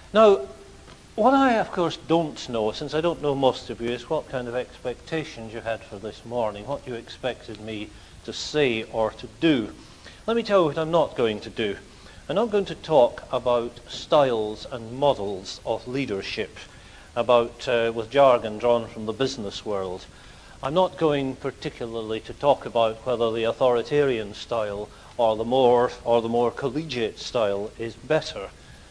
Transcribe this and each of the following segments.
Now, what I, of course, don't know, since I don't know most of you, is what kind of expectations you had for this morning, what you expected me to say or to do. Let me tell you what I'm not going to do. I'm not going to talk about styles and models of leadership, with jargon drawn from the business world. I'm not going particularly to talk about whether the authoritarian style or the more collegiate style is better.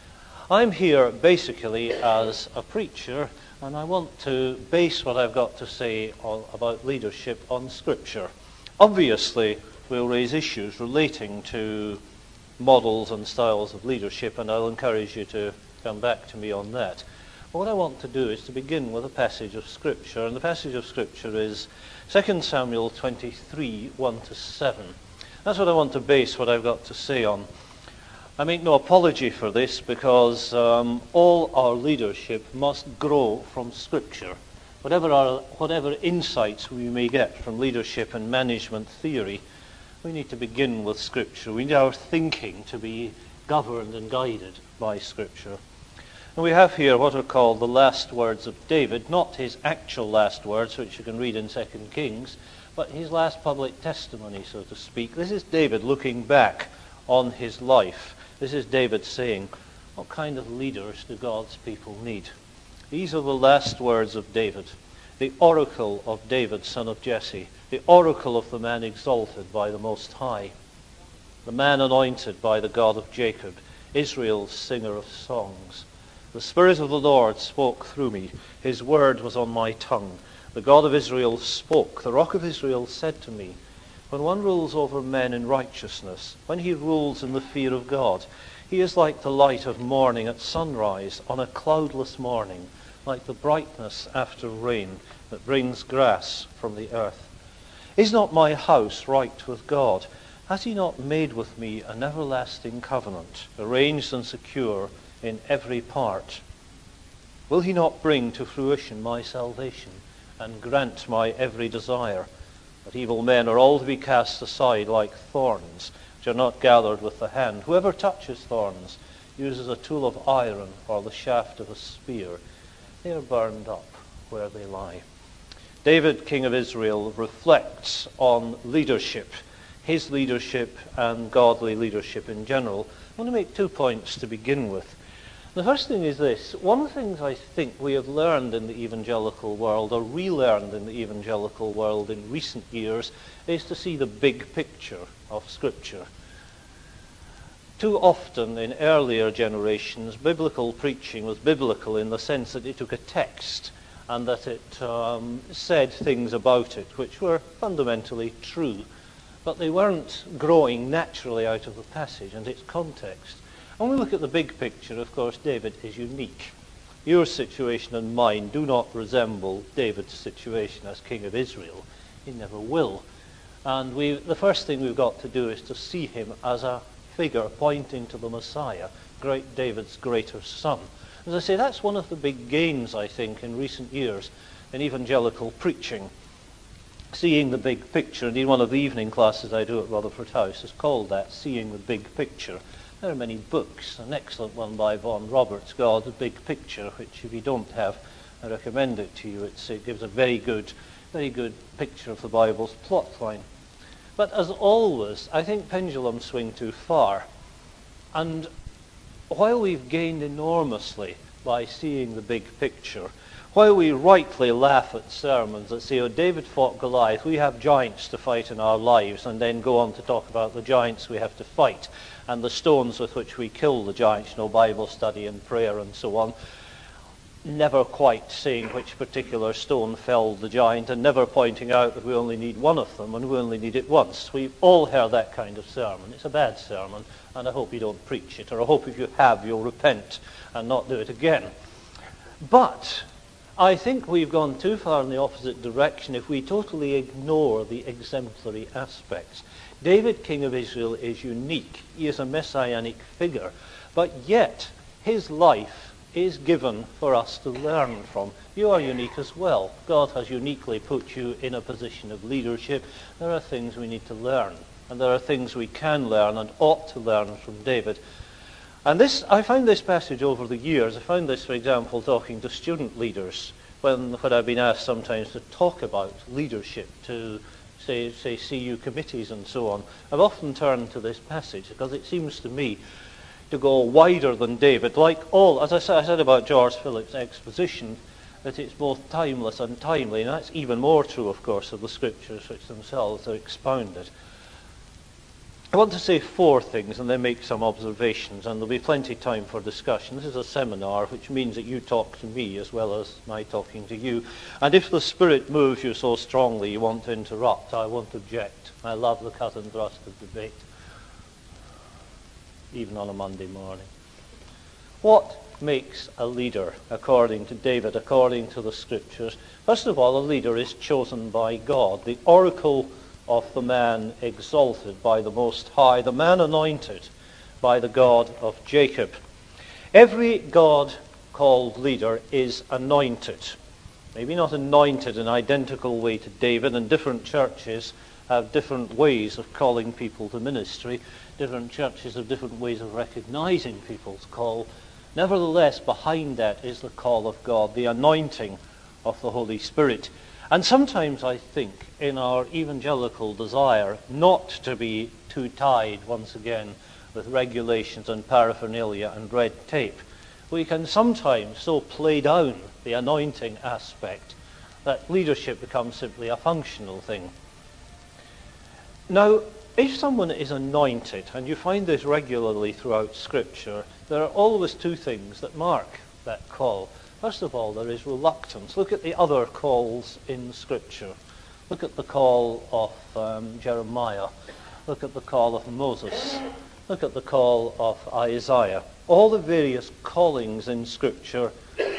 I'm here basically as a preacher, and I want to base what I've got to say about leadership on Scripture. Obviously, we'll raise issues relating to models and styles of leadership, and I'll encourage you to come back to me on that. But what I want to do is to begin with a passage of Scripture, and the passage of Scripture is 2 Samuel 23, 1-7. That's what I want to base what I've got to say on. I make no apology for this because all our leadership must grow from Scripture. Whatever insights we may get from leadership and management theory, we need to begin with Scripture. We need our thinking to be governed and guided by Scripture. And we have here what are called the last words of David, not his actual last words, which you can read in 2 Kings, but his last public testimony, so to speak. This is David looking back on his life. This is David saying, what kind of leaders do God's people need? These are the last words of David, the oracle of David, son of Jesse, the oracle of the man exalted by the Most High, the man anointed by the God of Jacob, Israel's singer of songs. The Spirit of the Lord spoke through me. His word was on my tongue. The God of Israel spoke. The Rock of Israel said to me, when one rules over men in righteousness, when he rules in the fear of God, he is like the light of morning at sunrise on a cloudless morning, like the brightness after rain that brings grass from the earth. Is not my house right with God? Has he not made with me an everlasting covenant, arranged and secure in every part? Will he not bring to fruition my salvation and grant my every desire? But evil men are all to be cast aside like thorns, which are not gathered with the hand. Whoever touches thorns uses a tool of iron or the shaft of a spear. They are burned up where they lie. David, king of Israel, reflects on leadership, his leadership and godly leadership in general. I want to make 2 points to begin with. The first thing is this. One of the things I think we have learned in the evangelical world, or relearned in the evangelical world in recent years, is to see the big picture of Scripture. Too often in earlier generations, biblical preaching was biblical in the sense that it took a text and that it said things about it which were fundamentally true, but they weren't growing naturally out of the passage and its context. When we look at the big picture, of course, David is unique. Your situation and mine do not resemble David's situation as king of Israel. He never will. And the first thing we've got to do is to see him as a figure pointing to the Messiah, David's greater son. As I say, that's one of the big gains, I think, in recent years in evangelical preaching. Seeing the big picture. Indeed, one of the evening classes I do at Rutherford House is called that, Seeing the Big Picture. There are many books. An excellent one by Vaughan Roberts called The Big Picture, which if you don't have, I recommend it to you. It gives a very good picture of the Bible's plot line. But as always, I think pendulums swing too far. And while we've gained enormously by seeing the big picture, while we rightly laugh at sermons that say, oh, David fought Goliath, we have giants to fight in our lives, and then go on to talk about the giants we have to fight, and the stones with which we kill the giants, Bible study and prayer and so on, never quite saying which particular stone felled the giant, and never pointing out that we only need one of them, and we only need it once. We've all heard that kind of sermon. It's a bad sermon, and I hope you don't preach it, or I hope if you have, you'll repent and not do it again. But I think we've gone too far in the opposite direction if we totally ignore the exemplary aspects. David, king of Israel, is unique. He is a messianic figure. But yet, his life is given for us to learn from. You are unique as well. God has uniquely put you in a position of leadership. There are things we need to learn. And there are things we can learn and ought to learn from David. And this, I found this passage over the years. I found this, for example, talking to student leaders when I've been asked sometimes to talk about leadership, to say CU committees and so on. I've often turned to this passage because it seems to me to go wider than David. Like all, as I said about George Phillips' exposition, that it's both timeless and timely, and that's even more true, of course, of the scriptures which themselves are expounded. I want to say 4 things and then make some observations, and there'll be plenty of time for discussion. This is a seminar, which means that you talk to me as well as my talking to you. And if the Spirit moves you so strongly you want to interrupt, I won't object. I love the cut and thrust of debate, even on a Monday morning. What makes a leader, according to David, according to the Scriptures? First of all, a leader is chosen by God, the oracle of the man exalted by the Most High, the man anointed by the God of Jacob. Every God-called leader is anointed. Maybe not anointed in an identical way to David, and different churches have different ways of calling people to ministry. Different churches have different ways of recognizing people's call. Nevertheless, behind that is the call of God, the anointing of the Holy Spirit. And sometimes I think in our evangelical desire not to be too tied once again with regulations and paraphernalia and red tape, we can sometimes so play down the anointing aspect that leadership becomes simply a functional thing. Now, if someone is anointed, and you find this regularly throughout Scripture, there are always 2 things that mark that call. First of all, there is reluctance. Look at the other calls in Scripture. Look at the call of Jeremiah. Look at the call of Moses. Look at the call of Isaiah. All the various callings in Scripture.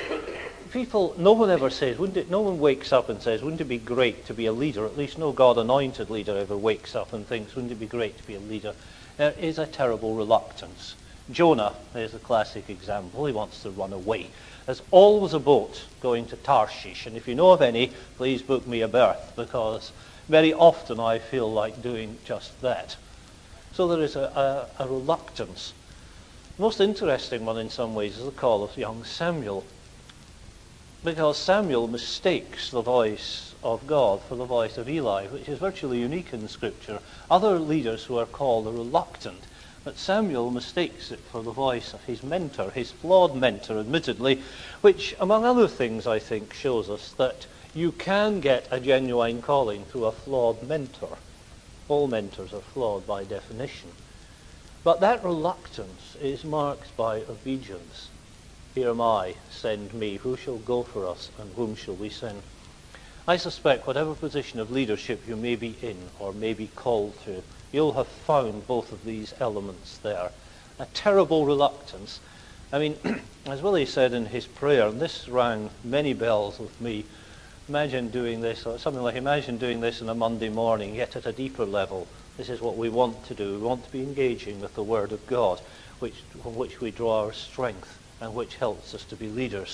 No one ever says, no one wakes up and says, wouldn't it be great to be a leader? At least no God-anointed leader ever wakes up and thinks, wouldn't it be great to be a leader? There is a terrible reluctance. Jonah is a classic example. He wants to run away. There's always a boat going to Tarshish, and if you know of any, please book me a berth, because very often I feel like doing just that. So there is a reluctance. The most interesting one in some ways is the call of young Samuel, because Samuel mistakes the voice of God for the voice of Eli, which is virtually unique in Scripture. Other leaders who are called are reluctant, but Samuel mistakes it for the voice of his mentor, his flawed mentor, admittedly, which, among other things, I think, shows us that you can get a genuine calling through a flawed mentor. All mentors are flawed by definition. But that reluctance is marked by obedience. Here am I, send me. Who shall go for us, and whom shall we send? I suspect whatever position of leadership you may be in or may be called to, you'll have found both of these elements there. A terrible reluctance. I mean, as Willie said in his prayer, and this rang many bells with me, imagine doing this, or something like imagine doing this on a Monday morning, yet at a deeper level. This is what we want to do. We want to be engaging with the Word of God, from which we draw our strength and which helps us to be leaders.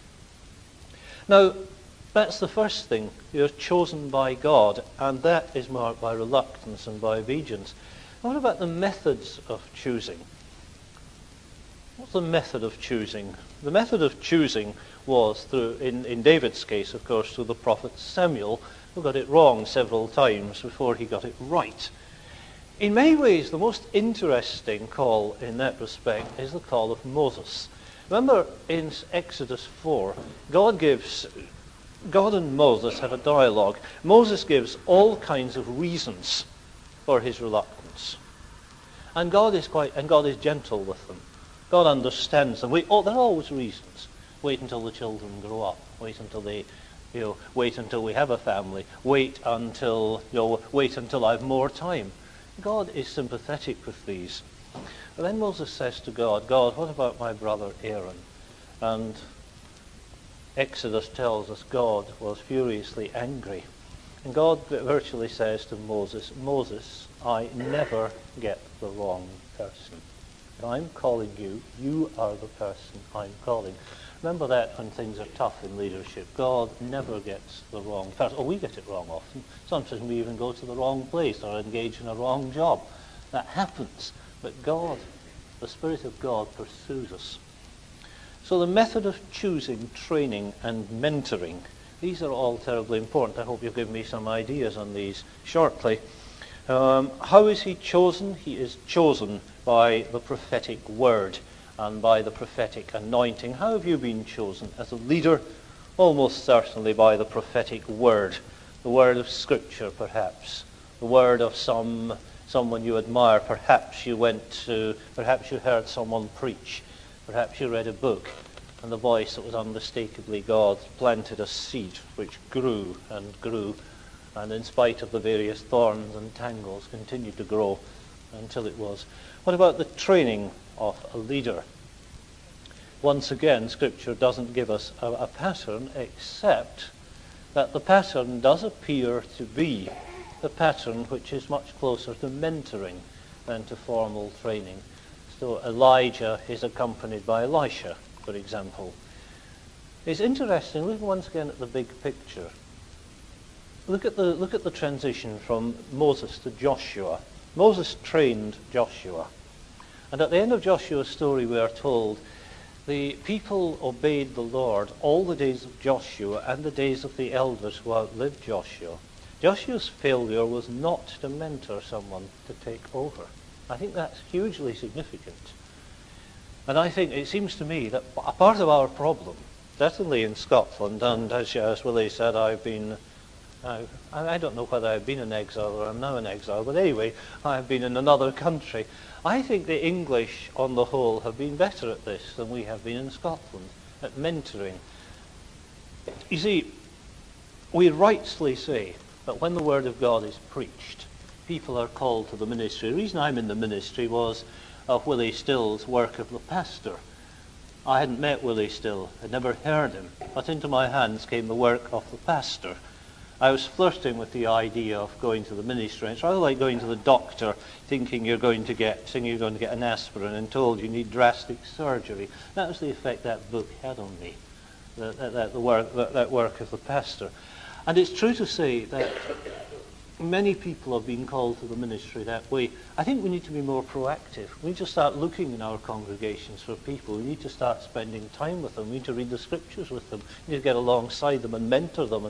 Now, that's the first thing. You're chosen by God, and that is marked by reluctance and by obedience. And what about the methods of choosing? What's the method of choosing? The method of choosing was through, in David's case, of course, through the prophet Samuel, who got it wrong several times before he got it right. In many ways, the most interesting call in that respect is the call of Moses. Remember in Exodus 4, God and Moses have a dialogue. Moses gives all kinds of reasons for his reluctance. And God is gentle with them. God understands them. There are always reasons. Wait until the children grow up. Wait until wait until we have a family. Wait until I have more time. God is sympathetic with these. But then Moses says to God, God, what about my brother Aaron? And Exodus tells us God was furiously angry. And God virtually says to Moses, Moses, I never get the wrong person. If I'm calling you, you are the person I'm calling. Remember that when things are tough in leadership. God never gets the wrong person. We get it wrong often. Sometimes we even go to the wrong place or engage in a wrong job. That happens. But God The Spirit of God pursues us. So the method of choosing, training, and mentoring, these are all terribly important. I hope you'll give me some ideas on these shortly. How is he chosen? He is chosen by the prophetic word and by the prophetic anointing. How have you been chosen as a leader? Almost certainly by the prophetic word. The word of Scripture, perhaps. The word of someone you admire. Perhaps you heard someone preach. Perhaps you read a book, and the voice that was unmistakably God planted a seed which grew, and in spite of the various thorns and tangles, continued to grow until it was. What about the training of a leader? Once again, Scripture doesn't give us a pattern, except that the pattern does appear to be the pattern which is much closer to mentoring than to formal training. So Elijah is accompanied by Elisha, for example. It's interesting. Look once again at the big picture. Look at the transition from Moses to Joshua. Moses trained Joshua. And at the end of Joshua's story we are told the people obeyed the Lord all the days of Joshua and the days of the elders who outlived Joshua. Joshua's failure was not to mentor someone to take over. I think that's hugely significant. And I think it seems to me that a part of our problem, certainly in Scotland, and as Willie said, I don't know whether I've been in exile or I'm now in exile, but anyway, I've been in another country. I think the English, on the whole, have been better at this than we have been in Scotland, at mentoring. You see, we rightly say that when the Word of God is preached, people are called to the ministry. The reason I'm in the ministry was of Willie Still's work of the pastor. I hadn't met Willie Still, I'd never heard him, but into my hands came the work of the pastor. I was flirting with the idea of going to the ministry. It's rather like going to the doctor thinking you're going to get an aspirin and told you need drastic surgery. That was the effect that book had on me, that work of the pastor. And it's true to say that many people have been called to the ministry that way. I think we need to be more proactive. We need to start looking in our congregations for people. We need to start spending time with them. We need to read the Scriptures with them. We need to get alongside them and mentor them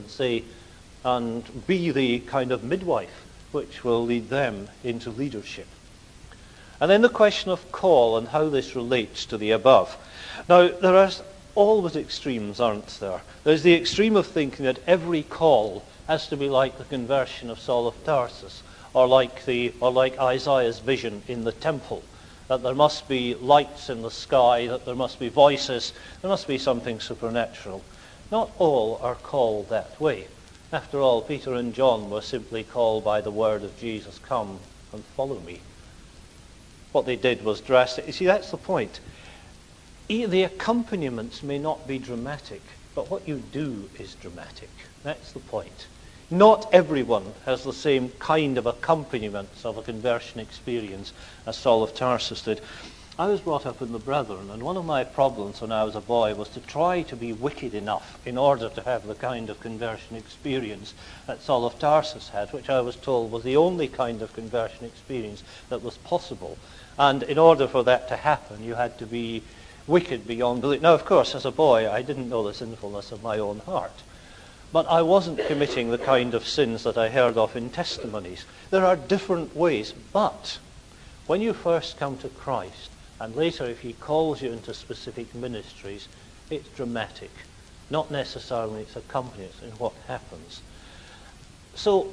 and be the kind of midwife which will lead them into leadership. And then the question of call and how this relates to the above. Now, there are always extremes, aren't there? There's the extreme of thinking that every call has to be like the conversion of Saul of Tarsus, or like Isaiah's vision in the temple, that there must be lights in the sky, that there must be voices, there must be something supernatural. Not all are called that way. After all, Peter and John were simply called by the word of Jesus, "Come and follow me." What they did was drastic. You see, that's the point. The accompaniments may not be dramatic, but what you do is dramatic. That's the point. Not everyone has the same kind of accompaniments of a conversion experience as Saul of Tarsus did. I was brought up in the Brethren, and one of my problems when I was a boy was to try to be wicked enough in order to have the kind of conversion experience that Saul of Tarsus had, which I was told was the only kind of conversion experience that was possible. And in order for that to happen, you had to be wicked beyond belief. Now, of course, as a boy, I didn't know the sinfulness of my own heart. But I wasn't committing the kind of sins that I heard of in testimonies. There are different ways, but when you first come to Christ, and later if he calls you into specific ministries, it's dramatic. Not necessarily its accompaniments in what happens. So,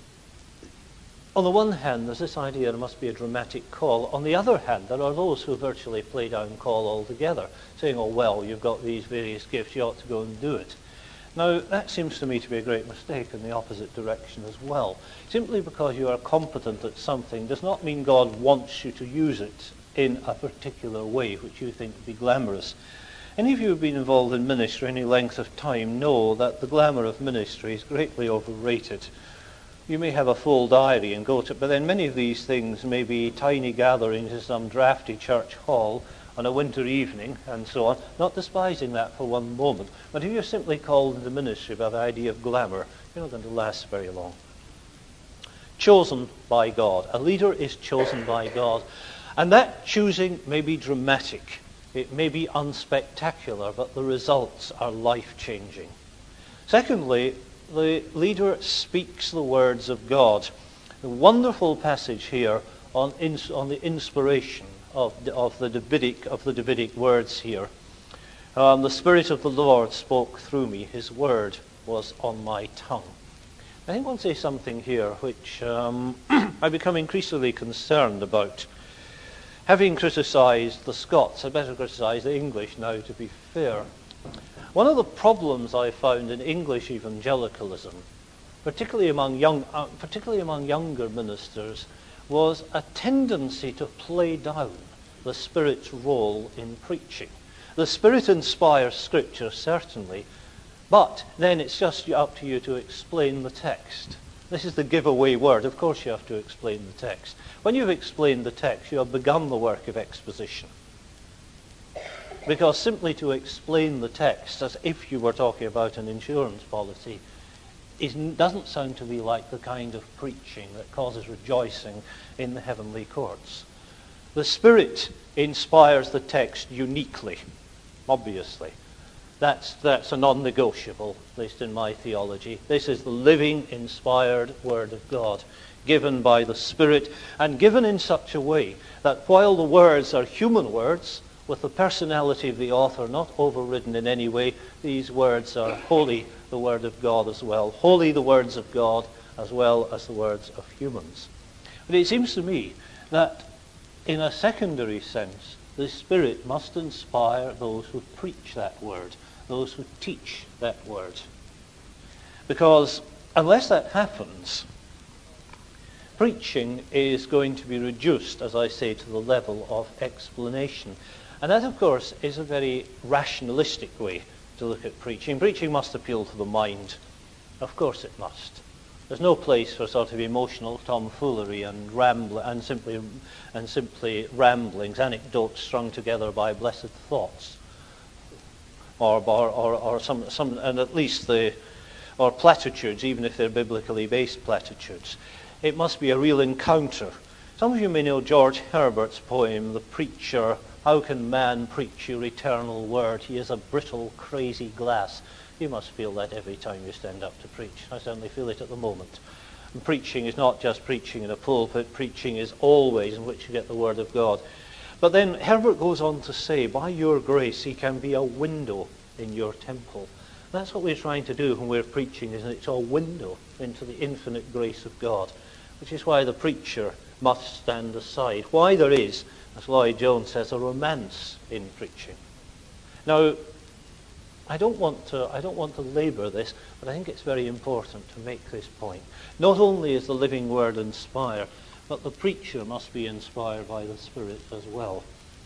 on the one hand, there's this idea there must be a dramatic call. On the other hand, there are those who virtually play down call altogether, saying, oh, well, you've got these various gifts, you ought to go and do it. Now, that seems to me to be a great mistake in the opposite direction as well. Simply because you are competent at something does not mean God wants you to use it in a particular way which you think would be glamorous. Any of you who have been involved in ministry any length of time know that the glamour of ministry is greatly overrated. You may have a full diary and go to, but then many of these things may be tiny gatherings in some drafty church hall on a winter evening and so on, not despising that for one moment. But if you're simply called into ministry by the idea of glamour, you're not going to last very long. Chosen by God. A leader is chosen by God. And that choosing may be dramatic. It may be unspectacular, but the results are life-changing. Secondly, the leader speaks the words of God. A wonderful passage here on the inspiration of the Davidic words here. The Spirit of the Lord spoke through me. His word was on my tongue. I think I'll say something here which I become increasingly concerned about. Having criticised the Scots, I'd better criticise the English now, to be fair. One of the problems I found in English evangelicalism, particularly among younger ministers, was a tendency to play down the Spirit's role in preaching. The Spirit inspires Scripture, certainly, but then it's just up to you to explain the text. This is the giveaway word. Of course you have to explain the text. When you've explained the text, you have begun the work of exposition. Because simply to explain the text, as if you were talking about an insurance policy, doesn't sound to me like the kind of preaching that causes rejoicing in the heavenly courts. The Spirit inspires the text uniquely, obviously. That's a non-negotiable, at least in my theology. This is the living, inspired Word of God, given by the Spirit, and given in such a way that while the words are human words, with the personality of the author not overridden in any way, these words are wholly the Word of God as well. Wholly the words of God as well as the words of humans. But it seems to me that in a secondary sense, the Spirit must inspire those who preach that word, those who teach that word. Because unless that happens, preaching is going to be reduced, as I say, to the level of explanation. And that, of course, is a very rationalistic way to look at preaching. Preaching must appeal to the mind. Of course it must. There's no place for sort of emotional tomfoolery and simply ramblings, anecdotes strung together by blessed thoughts, or some, and at least or platitudes, even if they're biblically based platitudes. It must be a real encounter. Some of you may know George Herbert's poem, "The Preacher." How can man preach your eternal word? He is a brittle, crazy glass. You must feel that every time you stand up to preach. I certainly feel it at the moment. And preaching is not just preaching in a pulpit. Preaching is always in which you get the word of God. But then Herbert goes on to say, by your grace, he can be a window in your temple. That's what we're trying to do when we're preaching, isn't it? It's a window into the infinite grace of God, which is why the preacher must stand aside. Why there is, as Lloyd Jones says, a romance in preaching. Now, I don't want to labour this, but I think it's very important to make this point. Not only is the living word inspired, but the preacher must be inspired by the Spirit as well.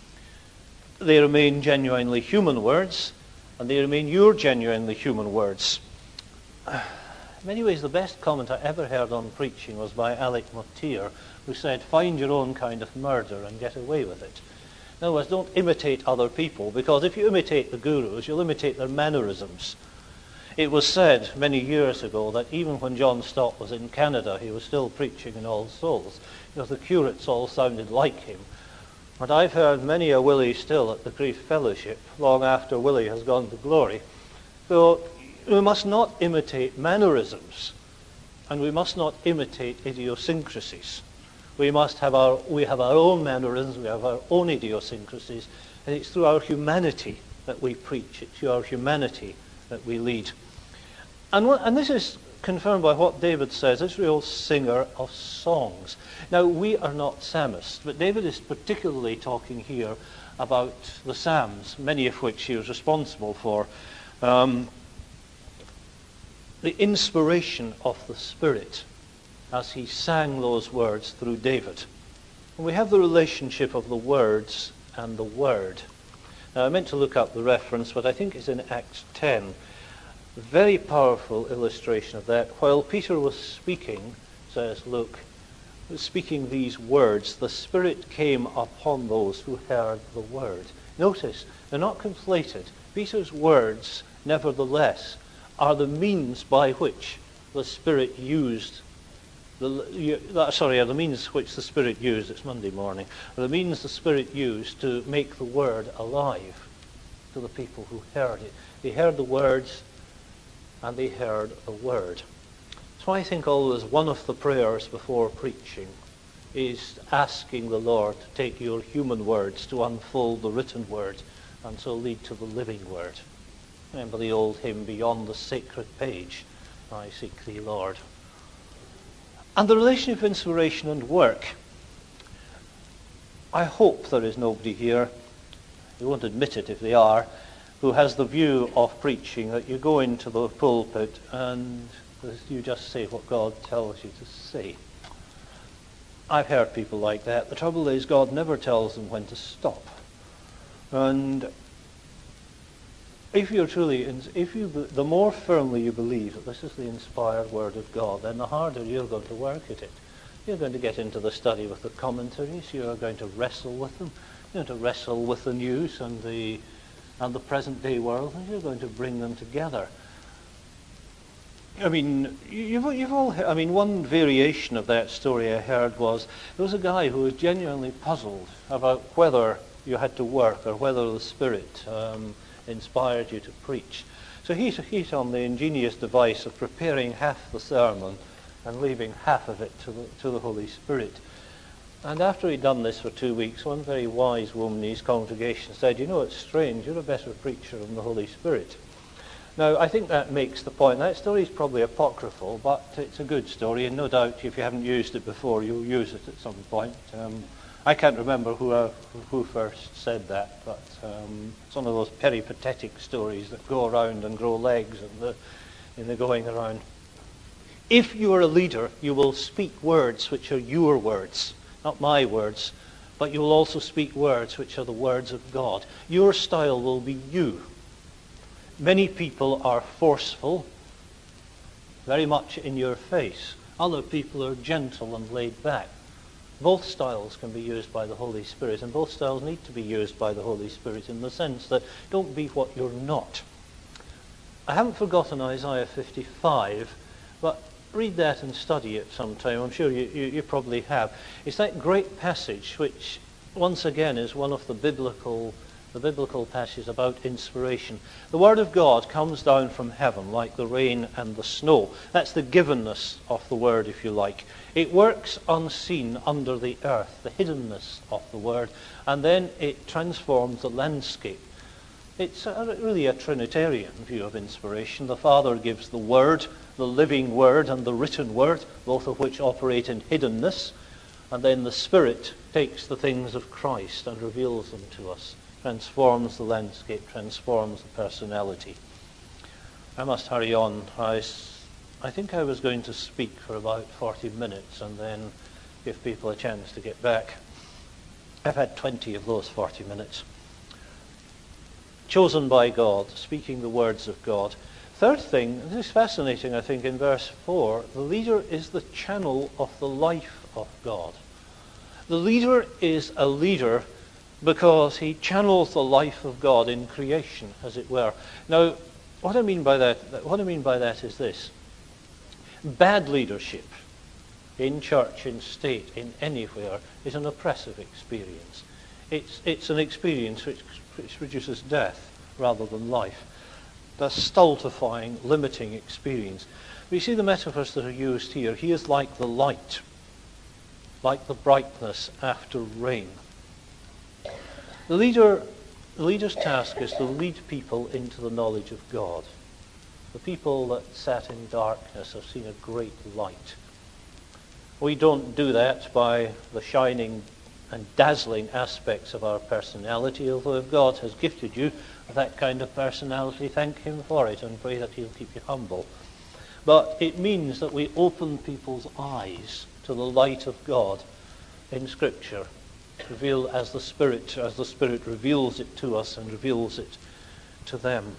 They remain genuinely human words, and they remain your genuinely human words. In many ways, the best comment I ever heard on preaching was by Alec Motyer, who said, find your own kind of murder and get away with it. In other words, don't imitate other people, because if you imitate the gurus, you'll imitate their mannerisms. It was said many years ago that even when John Stott was in Canada, he was still preaching in All Souls, because the curates all sounded like him. But I've heard many a Willie still at the Grief Fellowship, long after Willie has gone to glory. So we must not imitate mannerisms, and we must not imitate idiosyncrasies. We have our own mannerisms, we have our own idiosyncrasies, and it's through our humanity that we preach. It's through our humanity that we lead. And this is confirmed by what David says, Israel's singer of songs. Now, we are not psalmists, but David is particularly talking here about the Psalms, many of which he was responsible for. The inspiration of the Spirit as he sang those words through David. And we have the relationship of the words and the word. Now, I meant to look up the reference, but I think it's in Acts 10. A very powerful illustration of that. While Peter was speaking, says Luke, speaking these words, the Spirit came upon those who heard the word. Notice, they're not conflated. Peter's words, nevertheless, are the means by which the Spirit used the means which the Spirit used, it's Monday morning, the means the Spirit used to make the word alive to the people who heard it. They heard the words and they heard the word. So I think always one of the prayers before preaching is asking the Lord to take your human words to unfold the written word and so lead to the living word. Remember the old hymn, Beyond the Sacred Page, I Seek Thee, Lord. And the relation of inspiration and work. I hope there is nobody here, they won't admit it if they are, who has the view of preaching that you go into the pulpit and you just say what God tells you to say. I've heard people like that. The trouble is God never tells them when to stop. And the more firmly you believe that this is the inspired word of God, then the harder you're going to work at it. You're going to get into the study with the commentaries. You're going to wrestle with them. You're going to wrestle with the news and the present day world, and you're going to bring them together. I mean, one variation of that story I heard was there was a guy who was genuinely puzzled about whether you had to work or whether the Spirit inspired you to preach. So he hit on the ingenious device of preparing half the sermon and leaving half of it to the Holy Spirit. And after he'd done this for 2 weeks, one very wise woman in his congregation said, "You know, it's strange, you're a better preacher than the Holy Spirit." Now, I think that makes the point. That story is probably apocryphal, but it's a good story, and no doubt if you haven't used it before, you'll use it at some point. I can't remember who first said that, but it's one of those peripatetic stories that go around and grow legs in the going around. If you are a leader, you will speak words which are your words, not my words, but you will also speak words which are the words of God. Your style will be you. Many people are forceful, very much in your face. Other people are gentle and laid back. Both styles can be used by the Holy Spirit, and both styles need to be used by the Holy Spirit in the sense that don't be what you're not. I haven't forgotten Isaiah 55, but read that and study it sometime. I'm sure you probably have. It's that great passage which, once again, is one of the biblical passages about inspiration. The Word of God comes down from heaven like the rain and the snow. That's the givenness of the Word, if you like. It works unseen under the earth, the hiddenness of the Word, and then it transforms the landscape. It's really a Trinitarian view of inspiration. The Father gives the Word, the living Word, and the written Word, both of which operate in hiddenness, and then the Spirit takes the things of Christ and reveals them to us, transforms the landscape, transforms the personality. I must hurry on. I think I was going to speak for about 40 minutes and then give people a chance to get back. I've had 20 of those 40 minutes. Chosen by God, speaking the words of God. Third thing, this is fascinating, I think, in verse 4, the leader is the channel of the life of God. The leader is a leader because he channels the life of God in creation, as it were. Now, what I mean by that is this. Bad leadership in church, in state, in anywhere, is an oppressive experience. It's an experience which produces death rather than life. The stultifying, limiting experience. We see the metaphors that are used here. He is like the light, like the brightness after rain. The leader's task is to lead people into the knowledge of God. The people that sat in darkness have seen a great light. We don't do that by the shining and dazzling aspects of our personality, although if God has gifted you with that kind of personality, thank him for it and pray that he'll keep you humble. But it means that we open people's eyes to the light of God in Scripture, reveal as the Spirit reveals it to us and reveals it to them.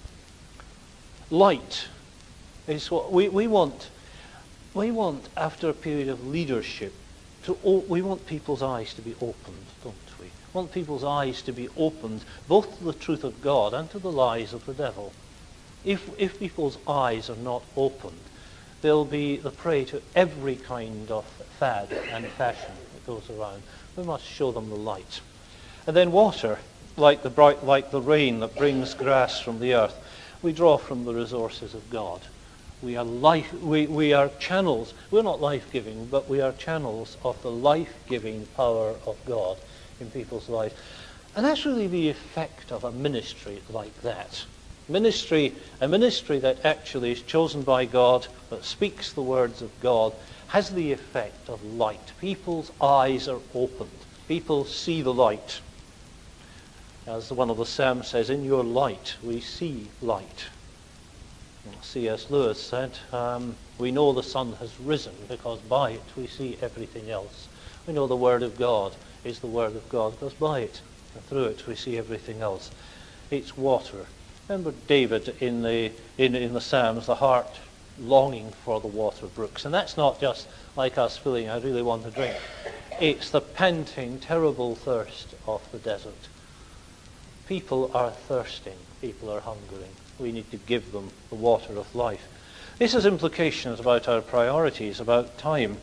Light is what we want. We want, after a period of leadership, we want people's eyes to be opened, don't we? We want people's eyes to be opened both to the truth of God and to the lies of the devil. If people's eyes are not opened, They'll be the prey to every kind of fad and fashion that goes around. We must show them the light. And then water, like the rain that brings grass from the earth, we draw from the resources of God. We are channels. We're not life-giving, but we are channels of the life-giving power of God in people's lives. And that's really the effect of a ministry like that. A ministry that actually is chosen by God, that speaks the words of God, has the effect of light. People's eyes are opened. People see the light. As one of the Psalms says, in your light we see light. C.S. Lewis said, we know the sun has risen because by it we see everything else. We know the Word of God is the Word of God because by it and through it we see everything else. It's water. Remember David in the Psalms, the heart longing for the water brooks. And that's not just like us feeling, I really want to drink. It's the panting, terrible thirst of the desert. People are thirsting. People are hungering. We need to give them the water of life. This has implications about our priorities, about time.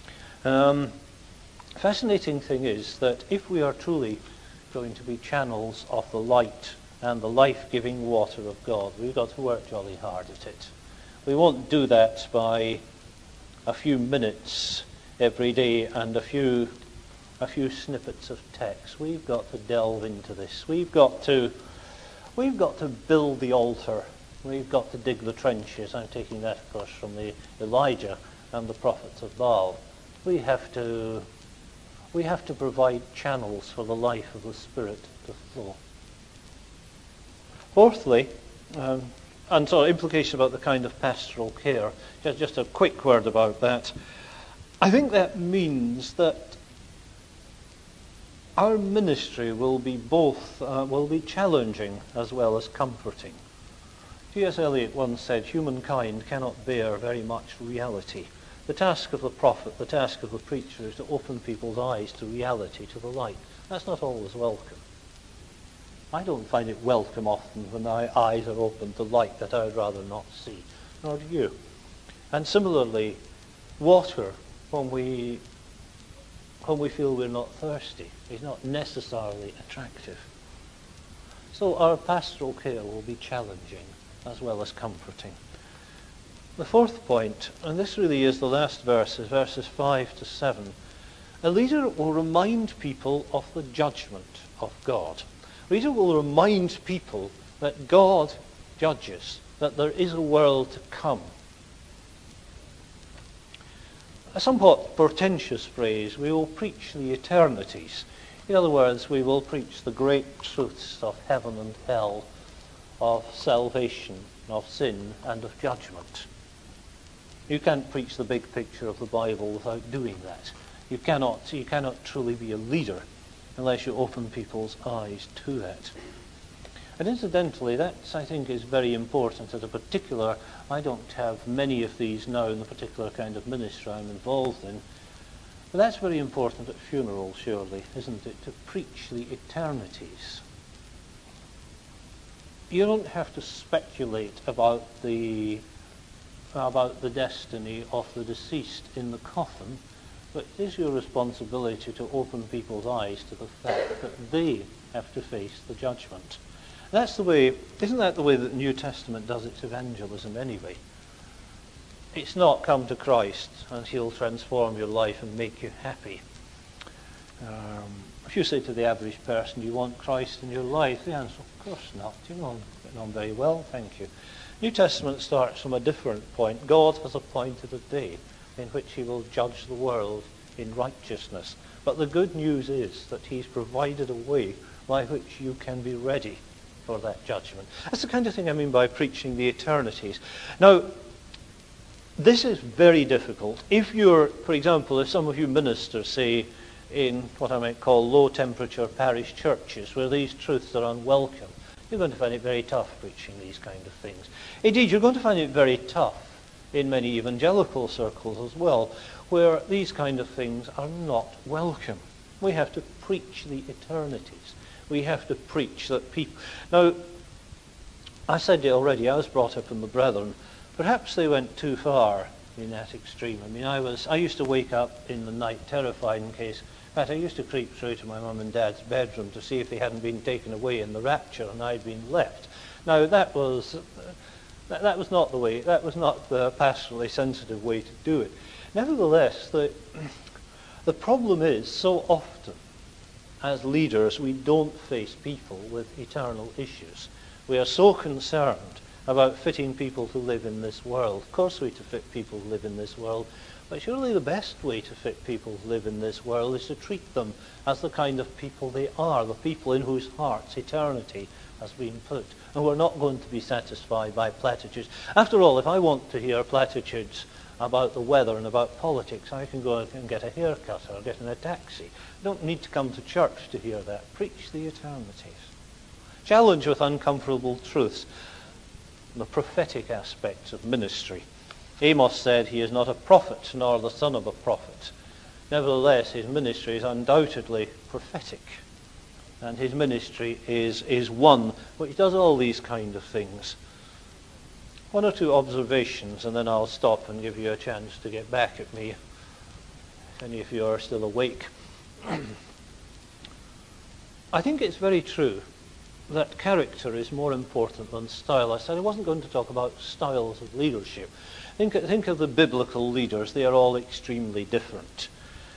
Fascinating thing is that if we are truly going to be channels of the light and the life-giving water of God, we've got to work jolly hard at it. We won't do that by a few minutes every day and a few snippets of text. We've got to delve into this. We've got to build the altar. We've got to dig the trenches. I'm taking that, of course, from the Elijah and the prophets of Baal. We have to provide channels for the life of the Spirit to flow. Fourthly, and so implication about the kind of pastoral care, just a quick word about that. I think that means that our ministry will be challenging as well as comforting. T.S. Eliot once said, humankind cannot bear very much reality. The task of the prophet, the task of the preacher is to open people's eyes to reality, to the light. That's not always welcome. I don't find it welcome often when my eyes are open to light that I would rather not see, nor do you. And similarly, water, when we feel we're not thirsty, is not necessarily attractive. So our pastoral care will be challenging as well as comforting. The fourth point, and this really is the last verses 5 to 7, a leader will remind people of the judgment of God. A leader will remind people that God judges, that there is a world to come. A somewhat portentous phrase, we will preach the eternities. In other words, we will preach the great truths of heaven and hell, of salvation, of sin, and of judgment. You can't preach the big picture of the Bible without doing that. You cannot truly be a leader unless you open people's eyes to that. And incidentally, that I think is very important at a particular, I don't have many of these now in the particular kind of ministry I'm involved in, but that's very important at funerals, surely, isn't it, to preach the eternities. You don't have to speculate about the destiny of the deceased in the coffin, but it is your responsibility to open people's eyes to the fact that they have to face the judgment. That's the way, isn't that the way that the New Testament does its evangelism anyway? It's not come to Christ and he'll transform your life and make you happy. If you say to the average person, do you want Christ in your life? The answer, of course not. You know, I'm getting on very well, thank you. New Testament starts from a different point. God has appointed a day in which he will judge the world in righteousness. But the good news is that he's provided a way by which you can be ready for that judgment. That's the kind of thing I mean by preaching the eternities. Now, this is very difficult. If you're, for example, if some of you ministers, say, in what I might call low-temperature parish churches, where these truths are unwelcome, you're going to find it very tough preaching these kind of things. Indeed, you're going to find it very tough in many evangelical circles as well, where these kind of things are not welcome. We have to preach the eternities. We have to preach that people... Now, I said it already, I was brought up in the Brethren. Perhaps they went too far in that extreme. I mean, I used to wake up in the night terrified in case. In fact, I used to creep through to my mum and dad's bedroom to see if they hadn't been taken away in the rapture and I'd been left. Now, that was not the way. That was not the pastorally sensitive way to do it. Nevertheless, the problem is so often, as leaders, we don't face people with eternal issues. We are so concerned about fitting people to live in this world. Of course we're to fit people to live in this world, but surely the best way to fit people to live in this world is to treat them as the kind of people they are, the people in whose hearts eternity has been put. And we're not going to be satisfied by platitudes. After all, if I want to hear platitudes about the weather and about politics, I can go and get a haircut or get in a taxi. I don't need to come to church to hear that. Preach the eternities. Challenge with uncomfortable truths the prophetic aspects of ministry. Amos said he is not a prophet nor the son of a prophet. Nevertheless, his ministry is undoubtedly prophetic. And his ministry is one which does all these kind of things. One or two observations, and then I'll stop and give you a chance to get back at me, if any of you are still awake. I think it's very true that character is more important than style. I said I wasn't going to talk about styles of leadership. Think of the biblical leaders. They are all extremely different.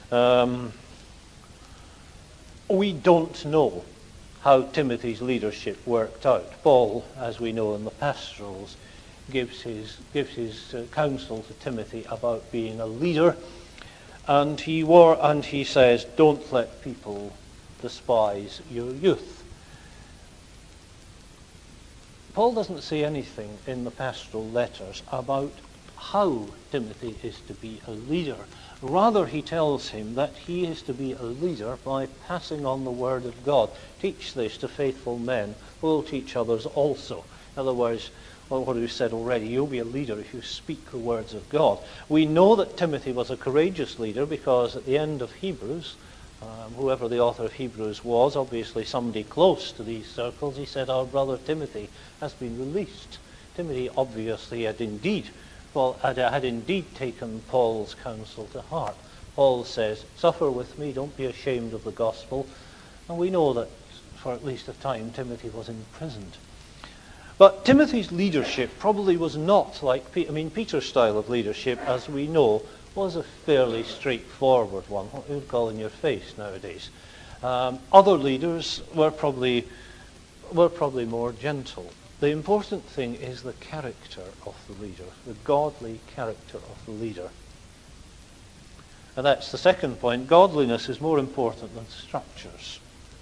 We don't know how Timothy's leadership worked out. Paul, as we know in the pastorals, gives his counsel to Timothy about being a leader, and he says, don't let people despise your youth. Paul doesn't say anything in the pastoral letters about how Timothy is to be a leader. Rather, he tells him that he is to be a leader by passing on the word of God. Teach this to faithful men who will teach others also. In other words, well, what we've said already, you'll be a leader if you speak the words of God. We know that Timothy was a courageous leader because at the end of Hebrews, whoever the author of Hebrews was, obviously somebody close to these circles, he said, our brother Timothy has been released. Timothy obviously had indeed taken Paul's counsel to heart. Paul says, suffer with me, don't be ashamed of the gospel. And we know that for at least a time Timothy was imprisoned. But Timothy's leadership probably was not like Peter's style of leadership, as we know, was a fairly straightforward one, what we would call in your face nowadays. Other leaders were probably more gentle. The important thing is the character of the leader, the godly character of the leader. And that's the second point. Godliness is more important than structures.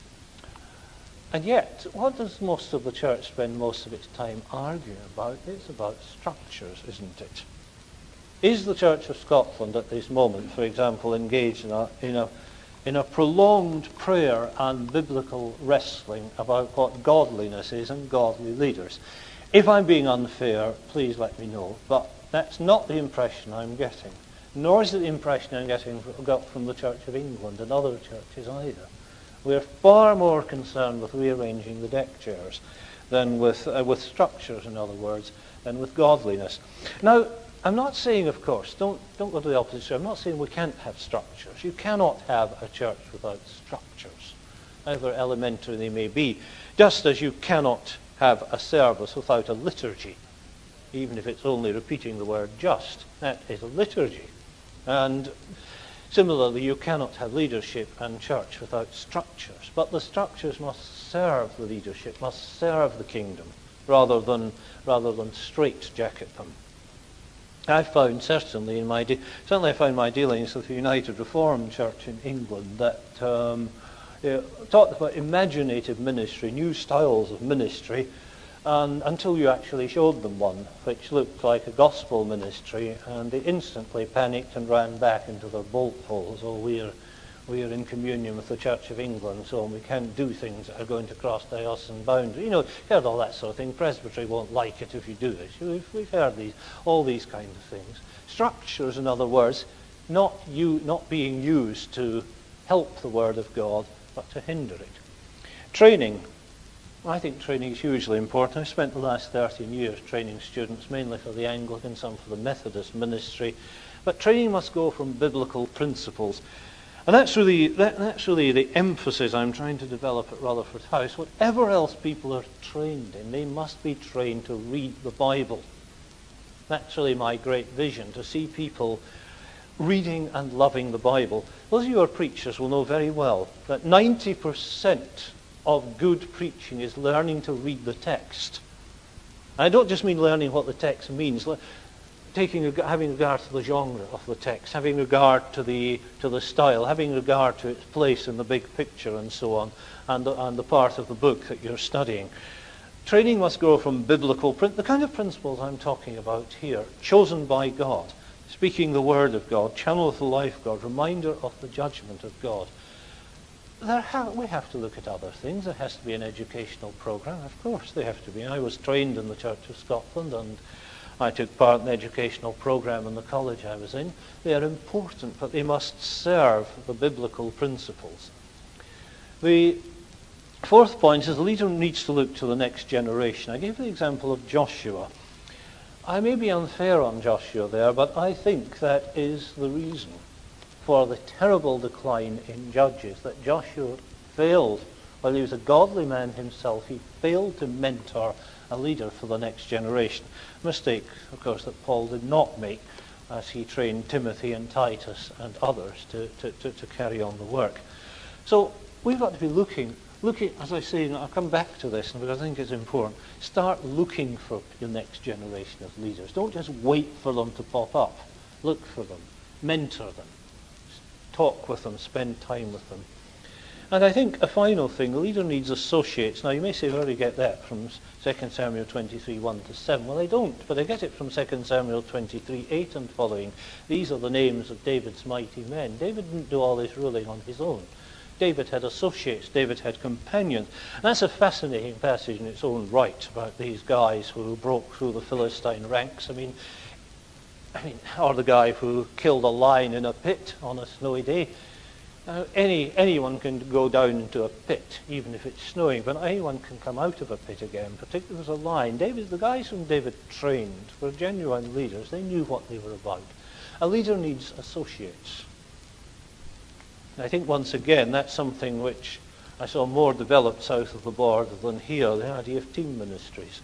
And yet, what does most of the church spend most of its time arguing about? It's about structures, isn't it? Is the Church of Scotland at this moment, for example, engaged in a prolonged prayer and biblical wrestling about what godliness is and godly leaders? If I'm being unfair, please let me know, but that's not the impression I'm getting, nor is it the impression I'm got from the Church of England and other churches either. We're far more concerned with rearranging the deck chairs than with structures, in other words, than with godliness. Now, I'm not saying, of course, don't go to the opposite extreme. I'm not saying we can't have structures. You cannot have a church without structures, however elementary they may be, just as you cannot have a service without a liturgy, even if it's only repeating the word just. That is a liturgy. And similarly, you cannot have leadership and church without structures. But the structures must serve the leadership, must serve the kingdom, rather than straitjacket them. I found certainly I found my dealings with the United Reformed Church in England that talked about imaginative ministry, new styles of ministry, and until you actually showed them one which looked like a gospel ministry, and they instantly panicked and ran back into their bolt holes. Oh, we are in communion with the Church of England, so we can't do things that are going to cross diocesan boundaries. You know, heard all that sort of thing. Presbytery won't like it if you do this. We've heard all these kinds of things. Structures, in other words, not being used to help the Word of God, but to hinder it. Training. I think training is hugely important. I've spent the last 13 years training students, mainly for the Anglican, some for the Methodist ministry. But training must go from biblical principles. And that's really the emphasis I'm trying to develop at Rutherford House. Whatever else people are trained in, they must be trained to read the Bible. That's really my great vision, to see people reading and loving the Bible. Those of you who are preachers will know very well that 90% of good preaching is learning to read the text. And I don't just mean learning what the text means, having regard to the genre of the text, having regard to the style, having regard to its place in the big picture and so on, and the part of the book that you're studying. Training must grow from biblical, the kind of principles I'm talking about here, chosen by God, speaking the word of God, channel of the life of God, reminder of the judgment of God. We have to look at other things. There has to be an educational program. Of course, they have to be. I was trained in the Church of Scotland, and I took part in the educational program in the college I was in. They are important, but they must serve the biblical principles. The fourth point is the leader needs to look to the next generation. I gave the example of Joshua. I may be unfair on Joshua there, but I think that is the reason for the terrible decline in Judges, that Joshua failed. While he was a godly man himself, he failed to mentor a leader for the next generation. A mistake, of course, that Paul did not make as he trained Timothy and Titus and others to carry on the work. So we've got to be looking, as I say, and I'll come back to this because I think it's important, start looking for your next generation of leaders. Don't just wait for them to pop up. Look for them, mentor them, talk with them, spend time with them. And I think a final thing, the leader needs associates. Now you may say, where do you get that from 2 Samuel 23, 1-7? Well, I don't, but I get it from 2 Samuel 23, 8 and following. These are the names of David's mighty men. David didn't do all this ruling on his own. David had associates, David had companions. And that's a fascinating passage in its own right about these guys who broke through the Philistine ranks. I mean, or the guy who killed a lion in a pit on a snowy day. Anyone can go down into a pit, even if it's snowing, but anyone can come out of a pit again, particularly if there's a lion. The guys whom David trained were genuine leaders. They knew what they were about. A leader needs associates. And I think once again that's something which I saw more developed south of the border than here, the idea of team ministries.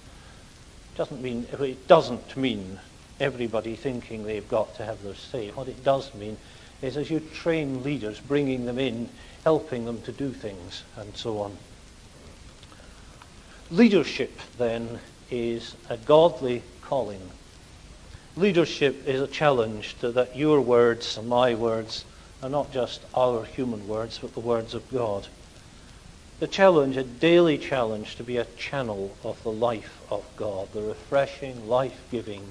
It doesn't mean everybody thinking they've got to have their say. What it does mean is as you train leaders, bringing them in, helping them to do things, and so on. Leadership, then, is a godly calling. Leadership is a challenge to that your words and my words are not just our human words, but the words of God. The challenge, a daily challenge to be a channel of the life of God, the refreshing, life-giving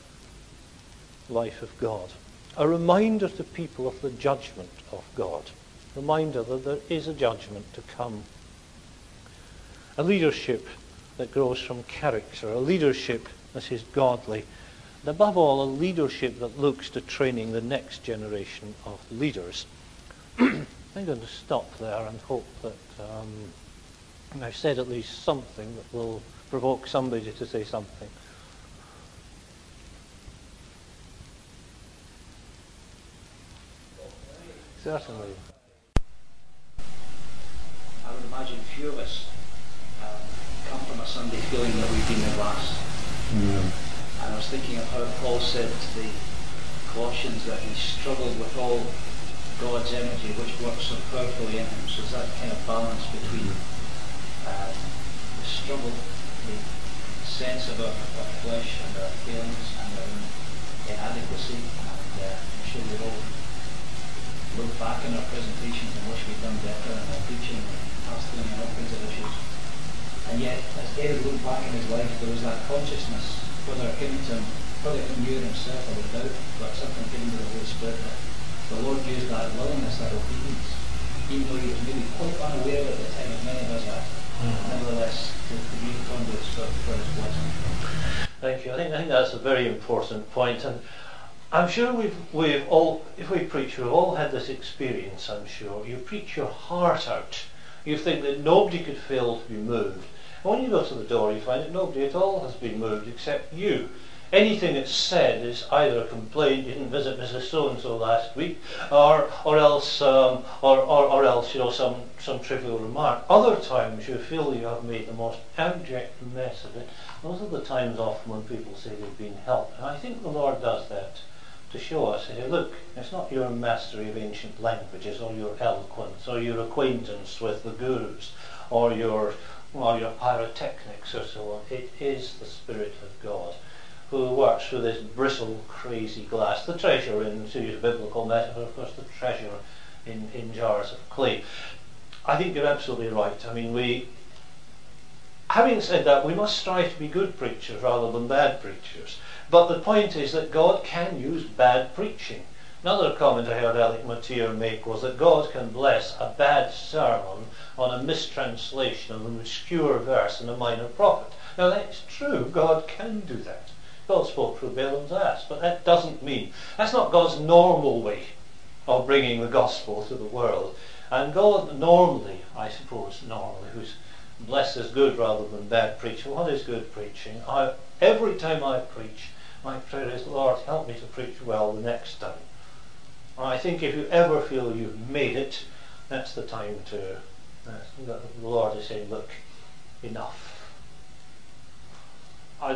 life of God. A reminder to people of the judgment of God. Reminder that there is a judgment to come. A leadership that grows from character. A leadership that is godly. And above all, a leadership that looks to training the next generation of leaders. I'm going to stop there and hope that I've said at least something that will provoke somebody to say something. Certainly. I would imagine few of us come from a Sunday feeling that we've been in class. And I was thinking of how Paul said to the Colossians that he struggled with all God's energy which works so powerfully in him. So it's that kind of balance between the struggle, the sense of our flesh and our feelings and our inadequacy. And I'm sure we all look back in our presentations and wish we'd done better in our teaching and pastoring and all kinds of issues. And yet, as David looked back in his life, there was that consciousness, whether given to him, whether he knew it himself or without, but something given to the Holy Spirit, that the Lord used that willingness, that obedience, even though he was maybe quite unaware at the time, as many of us are, nevertheless, to be conduits for his blessing. Thank you. I think that's a very important point. And I'm sure we've all, if we preach, we've all had this experience, I'm sure. You preach your heart out. You think that nobody could fail to be moved. And when you go to the door, you find that nobody at all has been moved except you. Anything that's said is either a complaint, you didn't visit Mrs. So-and-so last week, or else some trivial remark. Other times you feel you have made the most abject mess of it. Those are the times often when people say they've been helped. And I think the Lord does that to show us, say, look, it's not your mastery of ancient languages, or your eloquence, or your acquaintance with the gurus, or your pyrotechnics or so on. It is the Spirit of God who works with this bristle, crazy glass. The treasure, to use a biblical metaphor, of course, the treasure in jars of clay. I think you're absolutely right. I mean, having said that, we must strive to be good preachers rather than bad preachers. But the point is that God can use bad preaching. Another comment I heard Alec Motyer make was that God can bless a bad sermon on a mistranslation of an obscure verse in a minor prophet. Now that's true, God can do that. God spoke through Balaam's ass, but that doesn't mean, that's not God's normal way of bringing the gospel to the world. And God normally, who's blesses good rather than bad preaching. What is good preaching? Every time I preach, my prayer is, Lord, help me to preach well the next time. I think if you ever feel you've made it, that's the time the Lord is saying, look, enough. I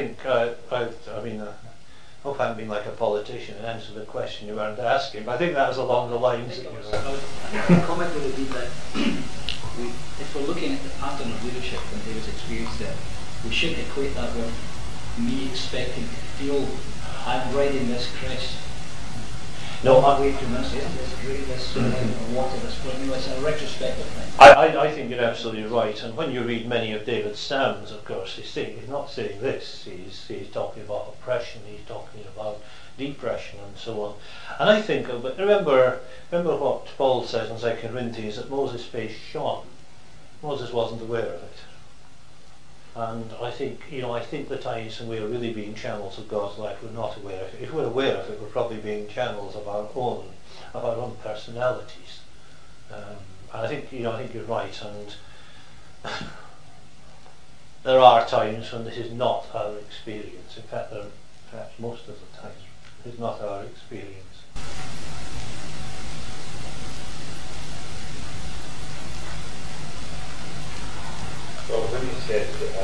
hope I haven't been like a politician and answered the question you weren't asking, but I think that was along the lines that you were. I think the comment would be that if we're looking at the pattern of leadership and David's experience there, we shouldn't equate that with me expecting to feel I'm riding this crest. No, away from this, water this point. It's a retrospective thing. I think you're absolutely right. And when you read many of David's Psalms, of course, he's not saying this. He's talking about oppression. He's talking about depression and so on. And I think, remember what Paul says in 2 Corinthians, that Moses' face shone. Moses wasn't aware of it. And I think the times when we are really being channels of God's life, we're not aware of it. If we're aware of it, we're probably being channels of our own personalities. And I think you're right. And there are times when this is not our experience. In fact, perhaps most of the times, it is not our experience. Well, when you said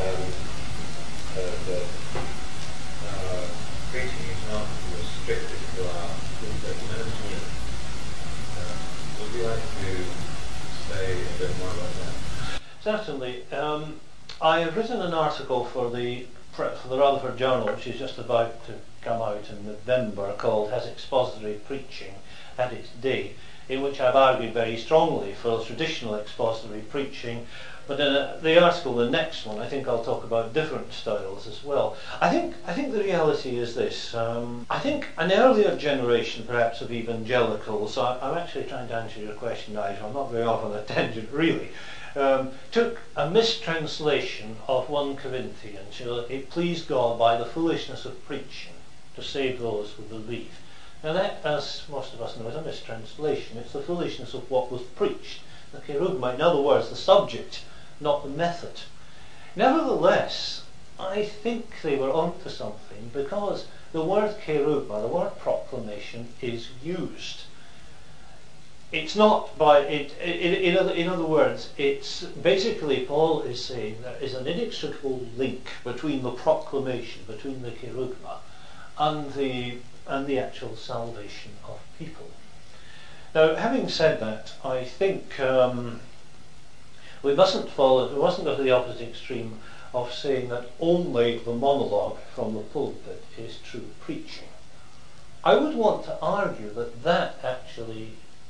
that preaching is not restricted to our pulpit ministry, would you like to say a bit more about that? Certainly. I have written an article for the Rutherford Journal, which is just about to come out in November, called Has Expository Preaching Had Its Day, in which I've argued very strongly for traditional expository preaching. But in the article, the next one, I think I'll talk about different styles as well. I think the reality is this. I think an earlier generation, perhaps, of evangelicals, I'm actually trying to answer your question, Nigel, I'm not very off on a tangent, really, took a mistranslation of 1 Corinthians. It pleased God by the foolishness of preaching to save those who believe. Now that, as most of us know, is a mistranslation. It's the foolishness of what was preached. The kerugma, in other words, the subject, not the method. Nevertheless, I think they were onto something, because the word kerugma, the word proclamation, is used. It's not by it. In other words, it's basically Paul is saying there is an inextricable link between the proclamation, between the kerugma, and the actual salvation of people. Now, having said that, I think we mustn't go to the opposite extreme of saying that only the monologue from the pulpit is true preaching. I would want to argue that actually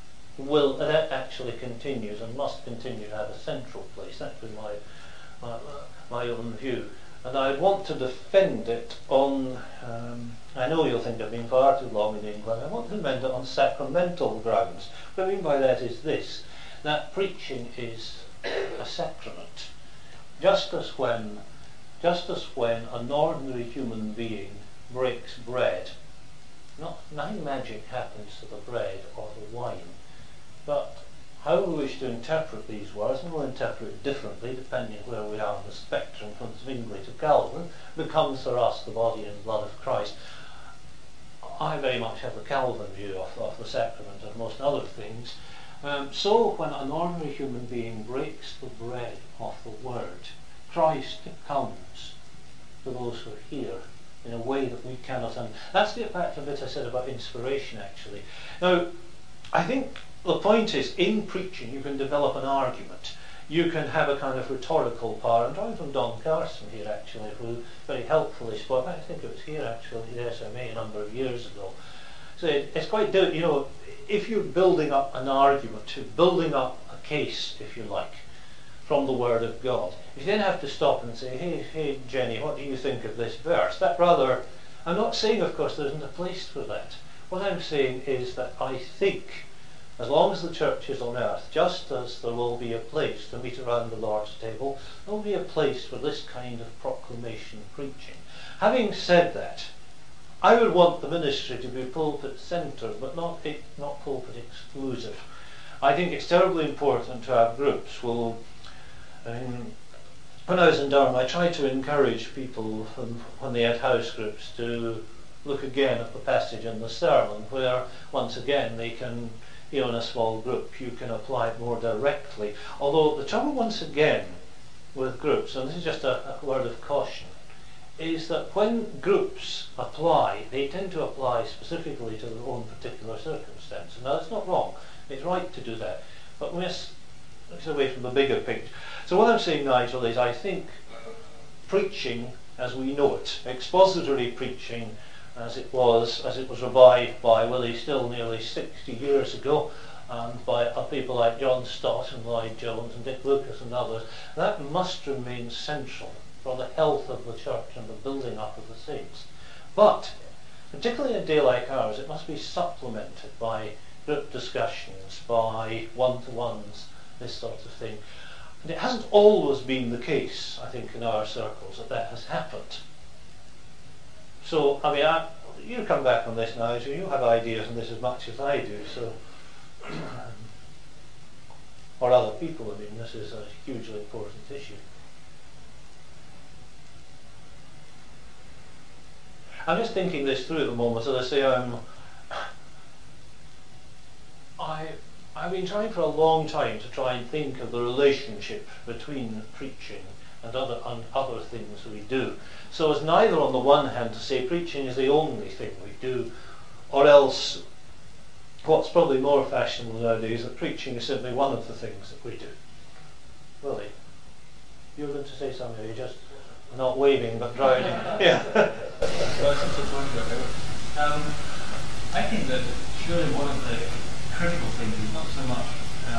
continues and must continue to have a central place. That's been my own view. And I want to defend it on, I know you'll think I've been far too long in England, I want to defend it on sacramental grounds. What I mean by that is this, that preaching is a sacrament. Just as when an ordinary human being breaks bread, nothing magic happens to the bread or the wine, but how we wish to interpret these words, and we'll interpret it differently depending where we are on the spectrum from Zwingli to Calvin, becomes for us the body and blood of Christ. I very much have the Calvin view of the sacrament and most other things. So when an ordinary human being breaks the bread of the word, Christ comes to those who are here in a way that we cannot. And that's the effect of it I said about inspiration, actually. Now, I think the point is, in preaching you can develop an argument. You can have a kind of rhetorical power. I'm drawing from Don Carson here, actually, who very helpfully spoke. I think it was here, actually, at the SMA a number of years ago. So it's quite, you know, if you're building up an argument, building up a case, if you like, from the Word of God, if you then have to stop and say, hey, Jenny, what do you think of this verse? That rather, I'm not saying, of course, there isn't a place for that. What I'm saying is that I think, as long as the church is on earth, just as there will be a place to meet around the Lord's table, there will be a place for this kind of proclamation preaching. Having said that, I would want the ministry to be pulpit-centred, but not pulpit exclusive. I think it's terribly important to have groups. When I was in Durham, I tried to encourage people when they had house groups to look again at the passage in the sermon, where once again they can, in a small group, you can apply it more directly. Although the trouble once again with groups, and this is just a word of caution, is that when groups apply, they tend to apply specifically to their own particular circumstance. Now that's not wrong, it's right to do that, but we must look away from the bigger picture. So what I'm saying, Nigel, is I think preaching as we know it, expository preaching as it was revived by Willie Still nearly 60 years ago, and by people like John Stott and Lloyd Jones and Dick Lucas and others, that must remain central for the health of the church and the building up of the saints. But, particularly in a day like ours, it must be supplemented by group discussions, by one-to-ones, this sort of thing. And it hasn't always been the case, I think, in our circles that has happened. So, you come back on this now, so you have ideas on this as much as I do, so, or other people, this is a hugely important issue. I'm just thinking this through at the moment. As I say, I've been trying for a long time to try and think of the relationship between preaching and other things we do. So as neither on the one hand to say preaching is the only thing we do, or else what's probably more fashionable nowadays, that preaching is simply one of the things that we do. Willie, you were going to say something, you're just not waving but drowning. Yeah. I think that surely one of the critical things is not so much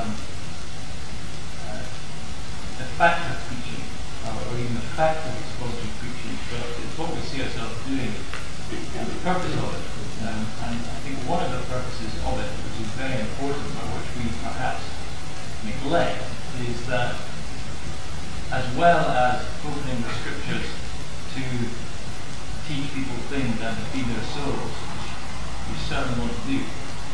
the fact of preaching, or even the fact of expository preaching, but it's what we see ourselves doing and the purpose of it. And I think one of the purposes of it, which is very important, but which we perhaps neglect, is that as well as opening the scriptures to teach people things and to feed their souls, which we certainly want to do,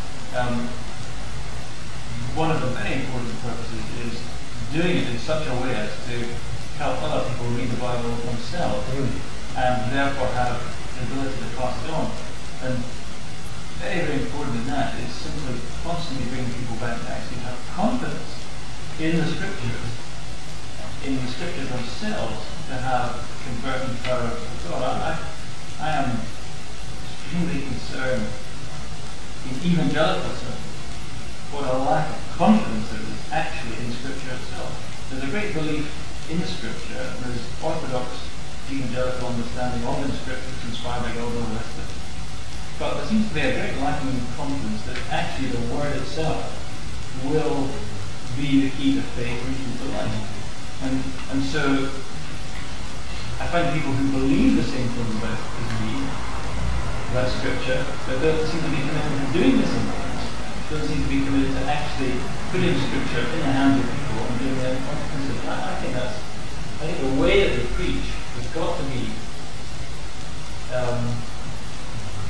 one of the very important purposes is doing it in such a way as to help other people read the Bible themselves and therefore have the ability to pass it on. And very, very important in that is simply constantly bringing people back to actually have confidence in the scriptures themselves, to have converting power of God. I am extremely concerned in evangelicalism what a lack of confidence there is actually in Scripture itself. There's a great belief in the Scripture. There's orthodox evangelical understanding of the Scripture inspired by God and all the rest of it. But there seems to be a great lacking in confidence that actually the Word itself will be the key to faith and to life. And so I find people who believe the same things about me, about Scripture, but don't seem to be committed to doing the same things. Don't seem to be committed to actually putting Scripture in the hands of people and doing their confidence. I think the way that they preach has got to be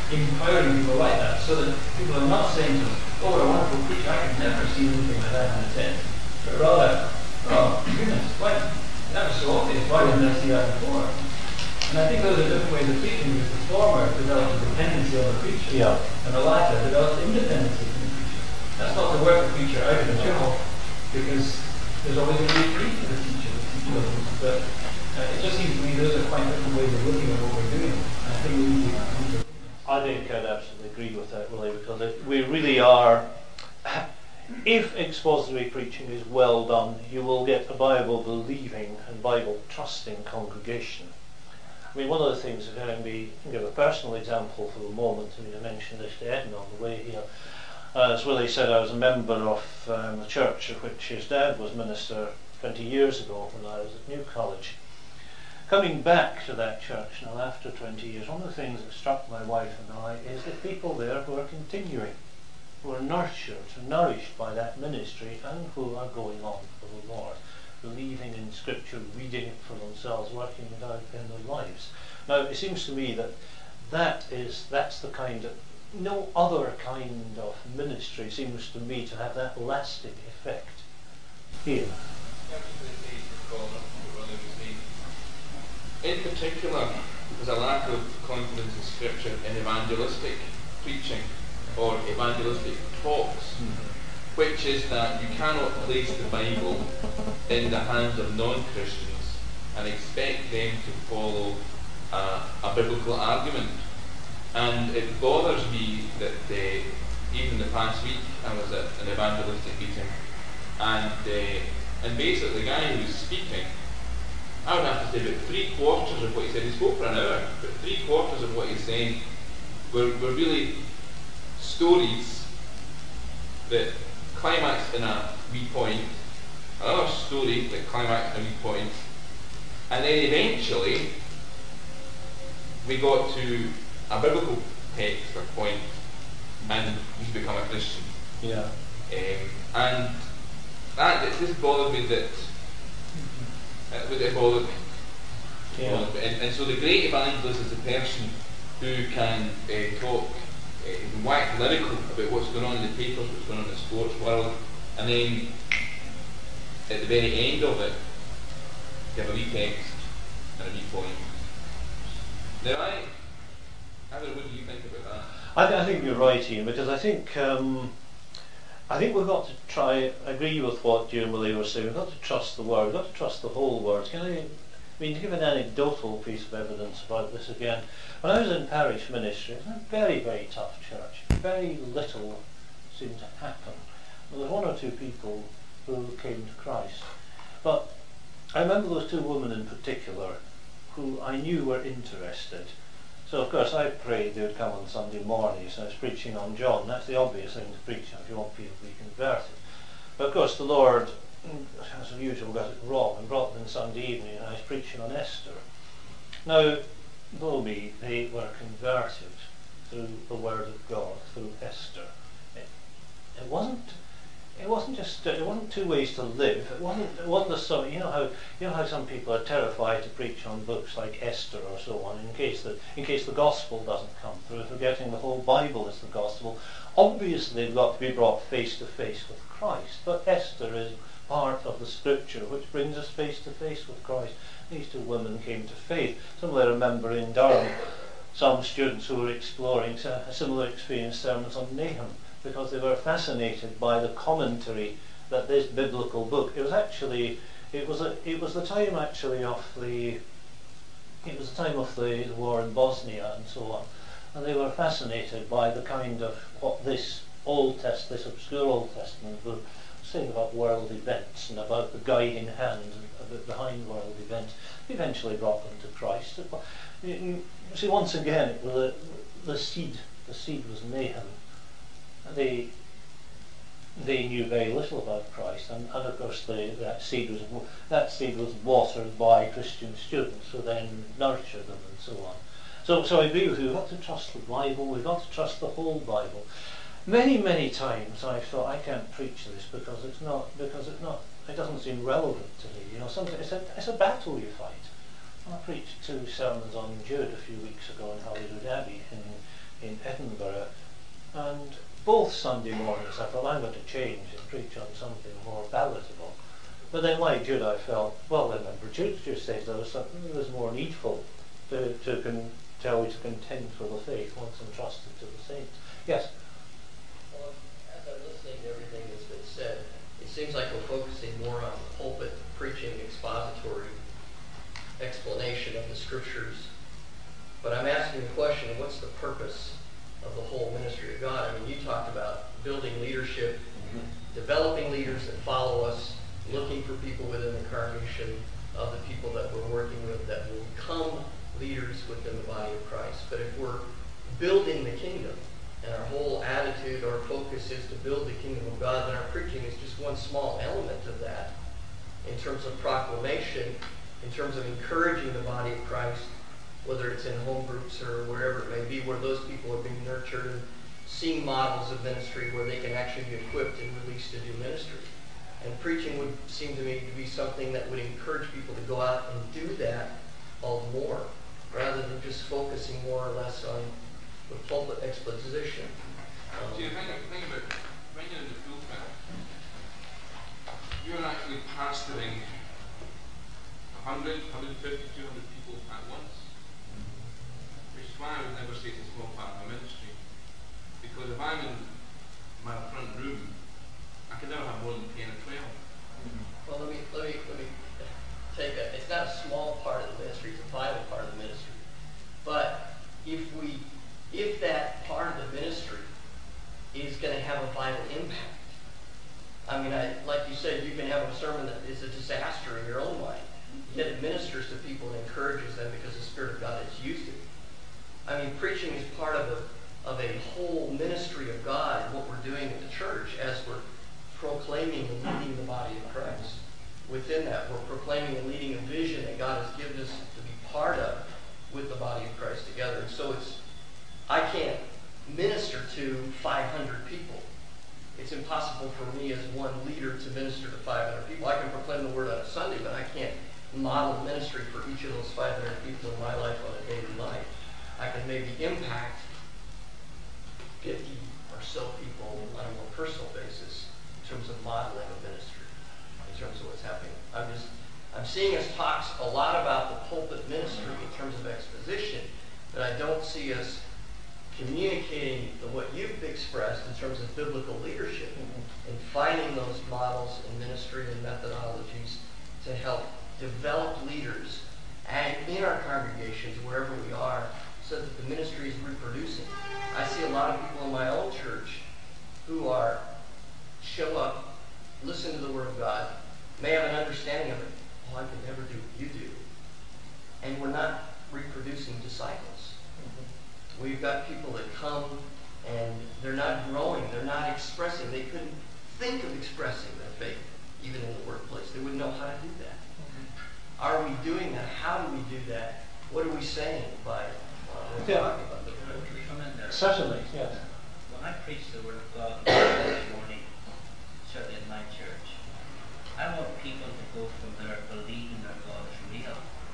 empowering people like that, so that people are not saying to them, oh, what a wonderful preacher, I could never see anything like that in a tent. But rather, oh, goodness, why, that was so obvious, why didn't I see that before? And I think those are different ways of preaching, because the former develops a dependency on the preacher, and the latter develops independency from the preacher. That's not to work the preacher out of the job, because there's always a way to read for the teacher, but it just seems to me those are quite different ways of looking at what we're doing. And I think we need to I think I'd absolutely agree with that, Willie, because we really are. If expository preaching is well done, you will get a Bible-believing and Bible-trusting congregation. I mean, one of the things, if I can give a personal example for the moment, I mean, I mentioned this to Edna on the way here. As Willie said, I was a member of the church of which his dad was minister 20 years ago when I was at New College. Coming back to that church now after 20 years, one of the things that struck my wife and I is the people there who are continuing, who are nurtured and nourished by that ministry and who are going on for the Lord, believing in Scripture, reading it for themselves, working it out in their lives. Now, it seems to me that that's the kind of, no other kind of ministry seems to me to have that lasting effect here. In particular, there's a lack of confidence in Scripture in evangelistic preaching or evangelistic talks, which is that you cannot place the Bible in the hands of non-Christians and expect them to follow a biblical argument. And it bothers me that even the past week I was at an evangelistic meeting, and basically the guy who was speaking, I would have to say about 3/4 of what he said, he spoke for an hour, but 3/4 of what he's saying were really stories that climaxed in a wee point, another story that climaxed in a wee point, and then eventually we got to a biblical text or point, and he's become a Christian. Yeah. And that just bothered me that. It bothered me. Yeah. And so the great evangelist is the person who can talk, wax lyrical about what's going on in the papers, what's going on in the sports world, and then at the very end of it, give a wee text and a wee point. Now, what do you think about that? I think you're right, Ian, because I think we've got to try, agree with what you and Willie were saying, we've got to trust the Word, we've got to trust the whole Word. To give an anecdotal piece of evidence about this again, when I was in parish ministry, it was a very, very tough church. Very little seemed to happen. There were one or two people who came to Christ. But I remember those two women in particular who I knew were interested. So of course I prayed they would come on Sunday mornings. I was preaching on John. That's the obvious thing to preach on if you want people to be converted. But of course the Lord, as usual, got it wrong and brought them Sunday evening, and I was preaching on Esther. Now, believe me, they were converted through the Word of God, through Esther. It wasn't two ways to live. It wasn't a sort. You know how some people are terrified to preach on books like Esther or so on, in case the gospel doesn't come through, forgetting the whole Bible is the gospel. Obviously, they've got to be brought face to face with Christ. But Esther is part of the Scripture which brings us face to face with Christ. These two women came to faith. Similarly, I remember in Durham, some students who were exploring a similar experience, sermons on Nahum, because they were fascinated by the commentary that this biblical book. It was the time of the war in Bosnia and so on, and they were fascinated by the kind of what this obscure Old Testament book was saying about world events and about the guiding hand behind world events. It eventually brought them to Christ. You see, once again, it was the seed. The seed was Nahum. They knew very little about Christ, and of course that seed was watered by Christian students who then nurtured them and so on. So I agree with you. We've got to trust the Bible. We've got to trust the whole Bible. Many times I've thought I can't preach this because it doesn't seem relevant to me. Sometimes it's a battle you fight. I preached 2 sermons on Jude a few weeks ago in Holyrood Abbey in in Edinburgh, and both Sunday mornings I thought I'm going to change and preach on something more palatable. But then, like Jude, I felt, well, remember, Jude just says there was something that was more needful to tell you to contend for the faith once entrusted to the saints. Yes? Well, as I'm listening to everything that's been said, it seems like we're focusing more on pulpit preaching, expository explanation of the scriptures. But I'm asking the question, what's the purpose of the whole ministry of God? I mean, you talked about building leadership, developing leaders that follow us, looking for people within the congregation of the people that we're working with that will become leaders within the body of Christ. But if we're building the kingdom, and our whole attitude, our focus is to build the kingdom of God, then our preaching is just one small element of that in terms of proclamation, in terms of encouraging the body of Christ, whether it's in home groups or wherever it may be, where those people are being nurtured and seeing models of ministry where they can actually be equipped and released to do ministry. And preaching would seem to me to be something that would encourage people to go out and do that all the more, rather than just focusing more or less on the pulpit exposition. So you think about when you're in the pulpit, you're actually pastoring 100, 150, 200 people at once. Which is why I would never say it's a small part of my ministry. Because if I'm in my front room, I can never have more than 10 or 12. Well, let me take a, it's not a small part of the ministry, it's a vital part of the ministry. But if that part of the ministry is going to have a vital impact, I mean, like you said, you can have a sermon that is a disaster in your own mind, yet it ministers to people and encourages them because the Spirit of God has used it. I mean, preaching is part of a whole ministry of God and what we're doing at the church as we're proclaiming and leading the body of Christ. Within that, we're proclaiming and leading a vision that God has given us to be part of with the body of Christ together. And so I can't minister to 500 people. It's impossible for me as one leader to minister to 500 people. I can proclaim the word on a Sunday, but I can't model ministry for each of those 500 people in my life on a daily life. I can maybe impact 50 or so people on a more personal basis in terms of modeling of ministry, in terms of what's happening. I'm seeing us talk a lot about the pulpit ministry in terms of exposition, but I don't see us communicating what you've expressed in terms of biblical leadership and finding those models in ministry and methodologies to help develop leaders and in our congregations, wherever we are, so that the ministry is reproducing. I see a lot of people in my own church who show up, listen to the Word of God, may have an understanding of it. Oh, I can never do what you do. And we're not reproducing disciples. We've got people that come and they're not growing, they're not expressing. They couldn't think of expressing their faith, even in the workplace. They wouldn't know how to do that. Are we doing that? How do we do that? What are we saying by talking about the Word? Come in there. Certainly, yes. When I preach the Word of God this morning, certainly in my church, I want people to go from there believing that God is real.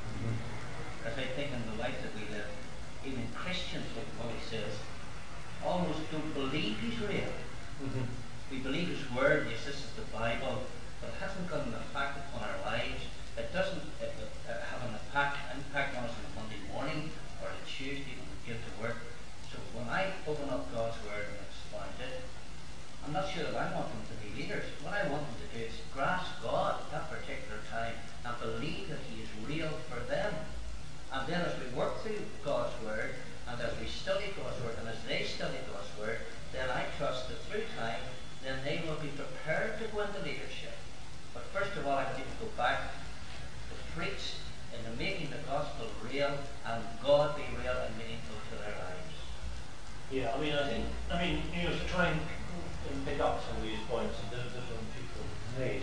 As I think in the life that we live, even Christians, like Paul says, almost don't believe He's real. We believe His Word, yes, this is the Bible, but it hasn't got an effect upon our lives. It doesn't have an impact on us on Monday morning or on Tuesday when we get to work. So when I open up God's Word and expound it, I'm not sure that I want them to be leaders. What I want them to do is grasp God at that particular time and believe that He is real for them. And then as we work through God's Word, and as we study God's Word, and as they study God's Word, then I trust that through time, then they will be prepared to go into leadership. But first of all, I need to go back to preach in the making the gospel real, and God be real and meaningful to their lives. Yeah, I mean, to try and pick up some of these points that different people have made.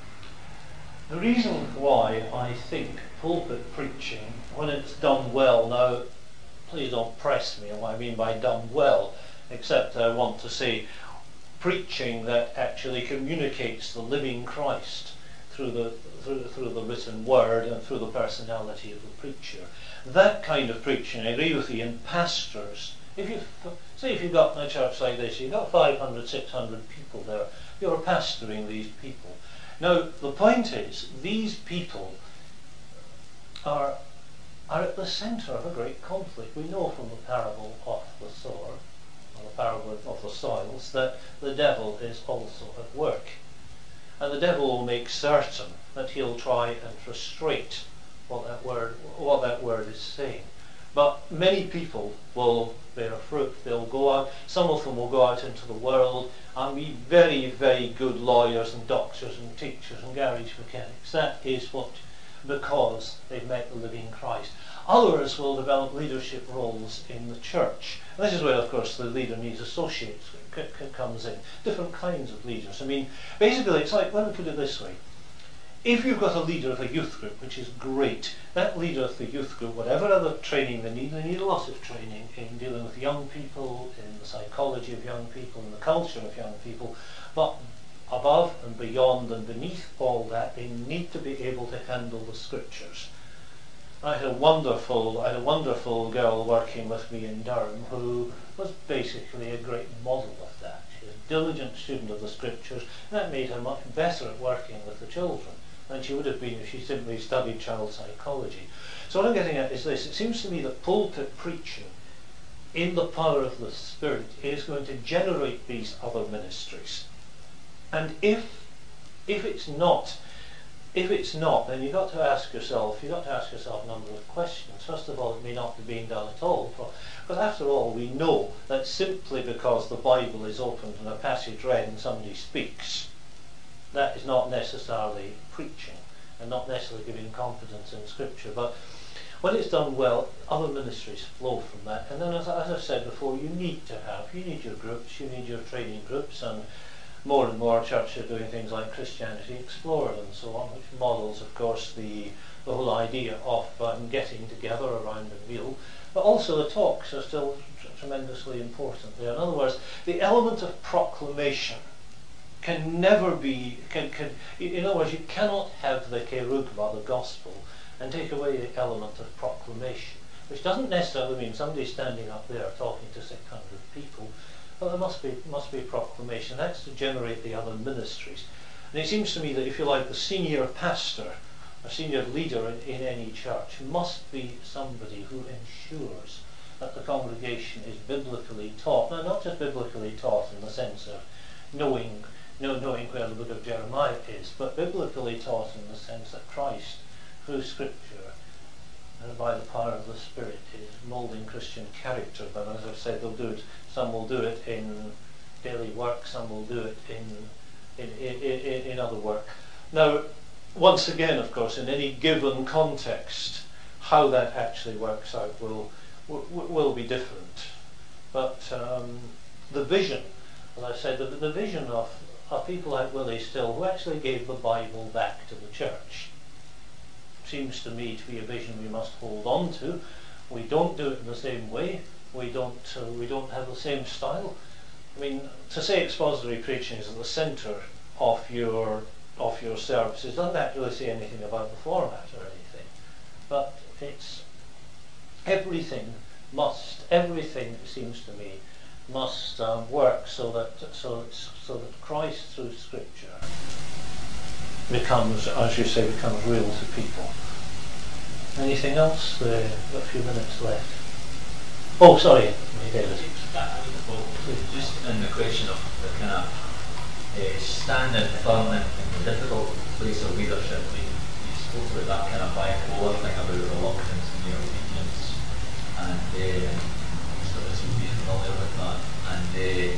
The reason why I think pulpit preaching, when it's done well, now please don't press me on what I mean by done well, except I want to say preaching that actually communicates the living Christ through the written word and through the personality of the preacher. That kind of preaching, I agree with you, in pastors Say if you've got a church like this, you've got 500, 600 people there, you're pastoring these people. Now, the point is, these people are at the centre of a great conflict. We know from the parable of the sower, or the parable of the soils, that the devil is also at work. And the devil will make certain that he'll try and frustrate what that word is saying. But many people will bear fruit. They'll go out, some of them will go out into the world and be very, very good lawyers and doctors and teachers and garage mechanics. That is because they've met the living Christ. Others will develop leadership roles in the church. And this is where, of course, the leader needs associates comes in. Different kinds of leaders. I mean, basically, it's like, let me put it this way. If you've got a leader of a youth group, which is great, that leader of the youth group, whatever other training they need a lot of training in dealing with young people, in the psychology of young people, in the culture of young people, but above and beyond and beneath all that, they need to be able to handle the scriptures. I had a wonderful girl working with me in Durham who was basically a great model of that. She was a diligent student of the scriptures, and that made her much better at working with the children than she would have been if she simply studied child psychology. So what I'm getting at is this. It seems to me that pulpit preaching in the power of the Spirit is going to generate these other ministries. And if it's not, then you've got to ask yourself a number of questions. First of all, it may not be being done at all, because after all, we know that simply because the Bible is opened and a passage read and somebody speaks, that is not necessarily preaching and not necessarily giving confidence in Scripture. But when it's done well, other ministries flow from that. And then, as I've said before, you need your groups, you need your training groups, and more churches are doing things like Christianity Explored and so on, which models, of course, the whole idea of getting together around a meal. But also the talks are still tremendously important there. In other words, the element of proclamation can never be, in other words, you cannot have the kerugma, the gospel, and take away the element of proclamation, which doesn't necessarily mean somebody standing up there talking to 600 people. Well, there must be proclamation. That's to generate the other ministries. And it seems to me that if you like, the senior pastor, a senior leader in any church must be somebody who ensures that the congregation is biblically taught. Now, not just biblically taught in the sense of knowing where the book of Jeremiah is, but biblically taught in the sense that Christ, through Scripture and by the power of the Spirit, is moulding Christian character. But as I've said, some will do it in daily work, some will do it in other work. Now, once again, of course, in any given context, how that actually works out will be different. But the vision, as I said, the vision of people like Willie Still, who actually gave the Bible back to the church, seems to me to be a vision we must hold on to. We don't do it in the same way. We don't have the same style. I mean, to say expository preaching is at the centre of your services doesn't actually say anything about the format or anything. But it's everything, it seems to me, must work so that Christ through Scripture becomes, as you say, becomes real to people. Anything else? We've got a few minutes left. Oh, sorry, David. Just in the question of the kind of standing firm in the difficult place of leadership, you spoke about that kind of bipolar thing about reluctance and your obedience, and sort of be familiar with that, and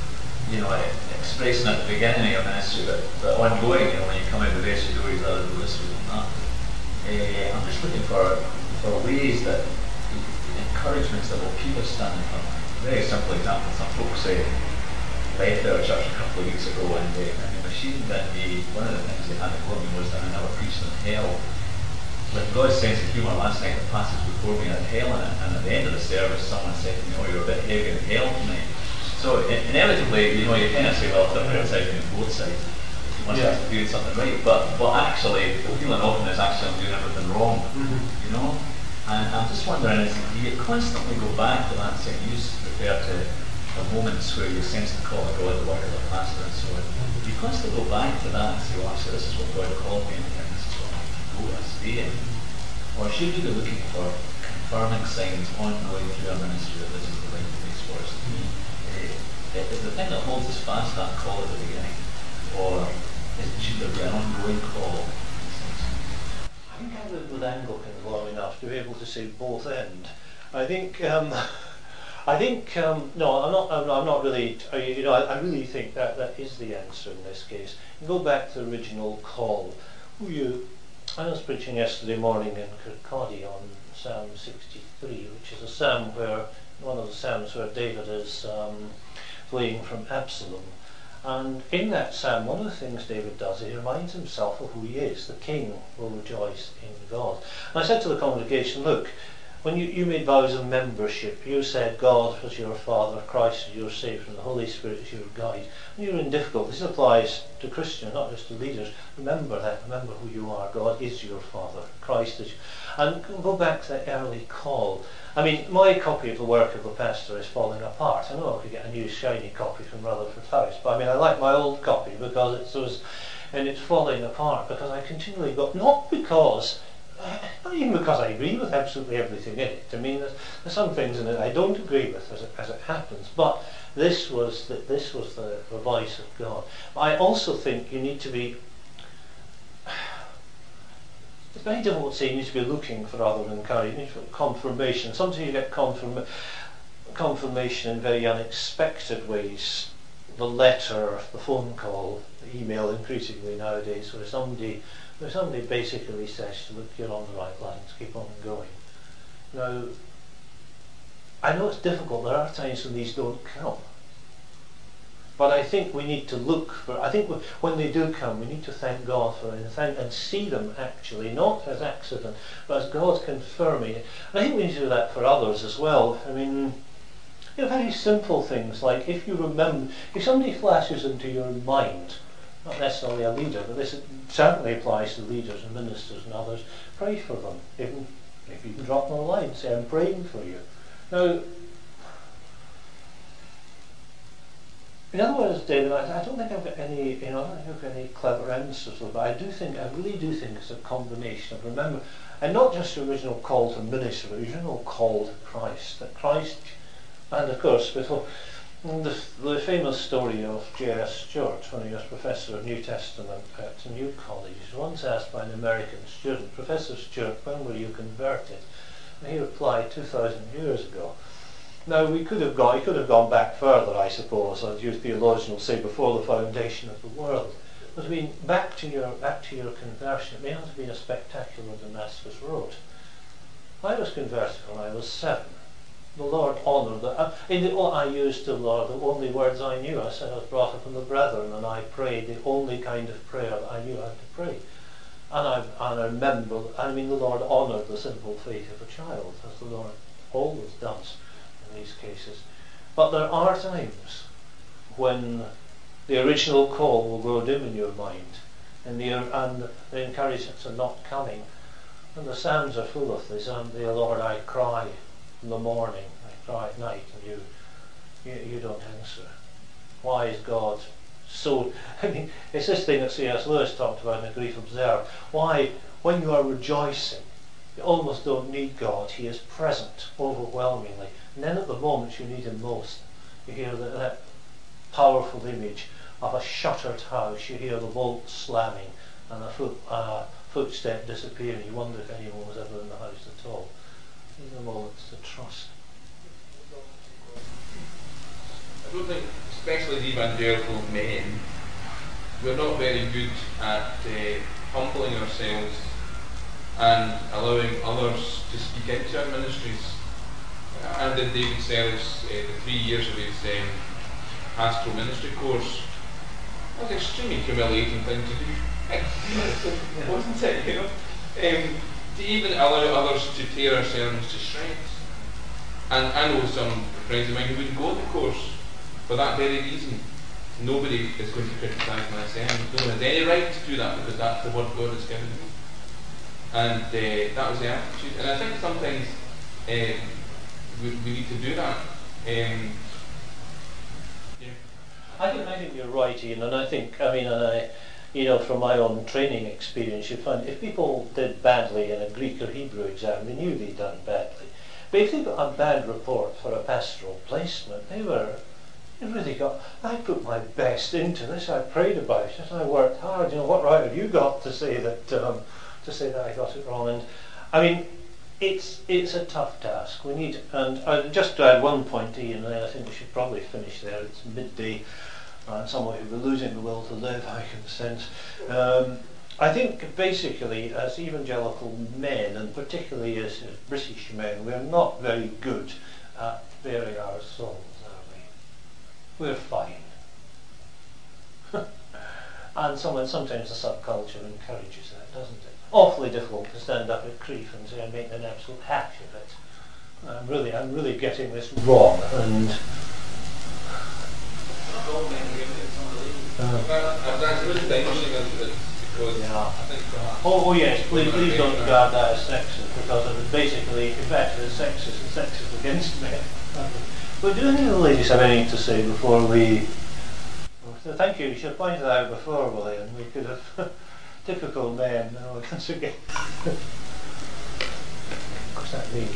expressing at the beginning of your ministry, but ongoing, when you come out the rest of the doors, other doors, and that. I'm just looking for ways that encouragements that will keep us standing firm. Very simple example. Some folks left our church a couple of weeks ago, and the machine one of the things they had before me was that I never preached on hell. With God's sense of humour, last night the passage before me had hell in it, and at the end of the service someone said to me, "Oh, you're a bit heavy in hell tonight." So inevitably, you kind of say, well, if they're outside on both sides, you must have to do something right. But actually, the feeling often is actually I'm doing everything wrong, And I'm just wondering, do you constantly go back to that saying, you refer to the moments where you sense the call of God, the work of the pastor and so on. Do you constantly go back to that and say, well, actually, this is what God called me, and this is what I go and stay in? Or should you be looking for confirming signs ongoing through our ministry that this is the right place for us to be? Is the thing that holds us fast that call at the beginning? Or should there be an ongoing call? I think I lived with Anglicans long enough to be able to say both end. I think no, I'm not really. I really think that is the answer in this case. You go back to the original call. I was preaching yesterday morning in Kirkcaldy on Psalm 63, which is a psalm where one of the psalms where David is fleeing from Absalom. And in that psalm, one of the things David does, he reminds himself of who he is. The king will rejoice in God. And I said to the congregation, look, when you made vows of membership, you said God was your Father, Christ is your Saviour, and the Holy Spirit is your guide. When you're in difficulty, this applies to Christians, not just to leaders. Remember that. Remember who you are. God is your Father. Christ is. And go back to that early call. I mean, my copy of the work of the pastor is falling apart. I know I could get a new shiny copy from Rutherford House, but I mean, I like my old copy because it's falling apart because I continually got, not even because I agree with absolutely everything in it. I mean, there's some things in it I don't agree with as it happens, but this was the voice of God. I also think you need to be. It's very difficult to say you need to be looking for other encouragement, you need for confirmation. Sometimes you get confirmation in very unexpected ways. The letter, the phone call, the email increasingly nowadays, where somebody basically says, look, you're on the right lines, keep on going. Now, I know it's difficult, there are times when these don't come. But I think we need to look for, I think when they do come, we need to thank God for it and see them actually, not as accident, but as God confirming it. And I think we need to do that for others as well. I mean, very simple things like if somebody flashes into your mind, not necessarily a leader, but this certainly applies to leaders and ministers and others, pray for them. Even if you can drop them a line, say, I'm praying for you. Now, in other words, David, I don't think I've got any, I don't think I've got any clever answers, but I really do think it's a combination of remember, and not just the original call to ministry, but the original call to Christ. That Christ, and of course, before the famous story of J.S. Stewart, when he was professor of New Testament at New College, he was once asked by an American student, Professor Stewart, when were you converted? And he replied, 2,000 years ago. Now, he could have gone back further, I suppose, as you theologians will say, before the foundation of the world. But I mean, back to your conversion, it may not have been a spectacular Damascus road. I was converted when I was 7. The Lord honoured that. I used to the Lord the only words I knew. I said I was brought up in the brethren, and I prayed the only kind of prayer that I knew how to pray. And I remember, I mean, the Lord honoured the simple faith of a child, as the Lord always does in these cases. But there are times when the original call will grow dim in your mind, and the encouragements are not coming. And the Psalms are full of this. Dear Lord, I cry in the morning, I cry at night, and you don't answer. Why is God so? I mean, it's this thing that C.S. Lewis talked about in The Grief Observed. Why, when you are rejoicing, you almost don't need God. He is present overwhelmingly. And then at the moments you need him most, you hear that powerful image of a shuttered house. You hear the bolt slamming and a footstep disappearing. You wonder if anyone was ever in the house at all. These are moments to trust. I don't think, especially as evangelical men, we're not very good at humbling ourselves and allowing others to speak into our ministries. I did David Sellis the 3 years of his pastoral ministry course. That was an extremely humiliating thing to do. Wasn't it, you know? To even allow others to tear our sermons to shreds. And I know some friends of mine who wouldn't go to the course for that very reason. Nobody is going to criticise my sermons. No one has any right to do that because that's the word God has given me. And that was the attitude. And I think sometimes we need to do that. I think you're right, Ian, and I think, you know, from my own training experience, you find if people did badly in a Greek or Hebrew exam, they knew they'd done badly. But if they got a bad report for a pastoral placement, they really got, I put my best into this, I prayed about it, I worked hard, you know, what right have you got to say that I got it wrong? And I mean, it's a tough task. We need, and just to add one point, Ian, and I think we should probably finish there, it's midday, and some of you will be losing the will to live, I can sense. I think basically as evangelical men, and particularly as British men, we're not very good at bearing our souls, are we? We're fine. And sometimes the subculture encourages that, doesn't it? Awfully difficult to stand up at Crieff and say I'm making an absolute hash of it. I'm really getting this wrong, and that's really dangerous because I think oh yes, please don't regard that as sexist, because it basically, in fact, it's sexist against men. But do any of the ladies have anything to say before we? So thank you. You should have pointed that out before, William. We could have typical men. No, once again. What's that mean?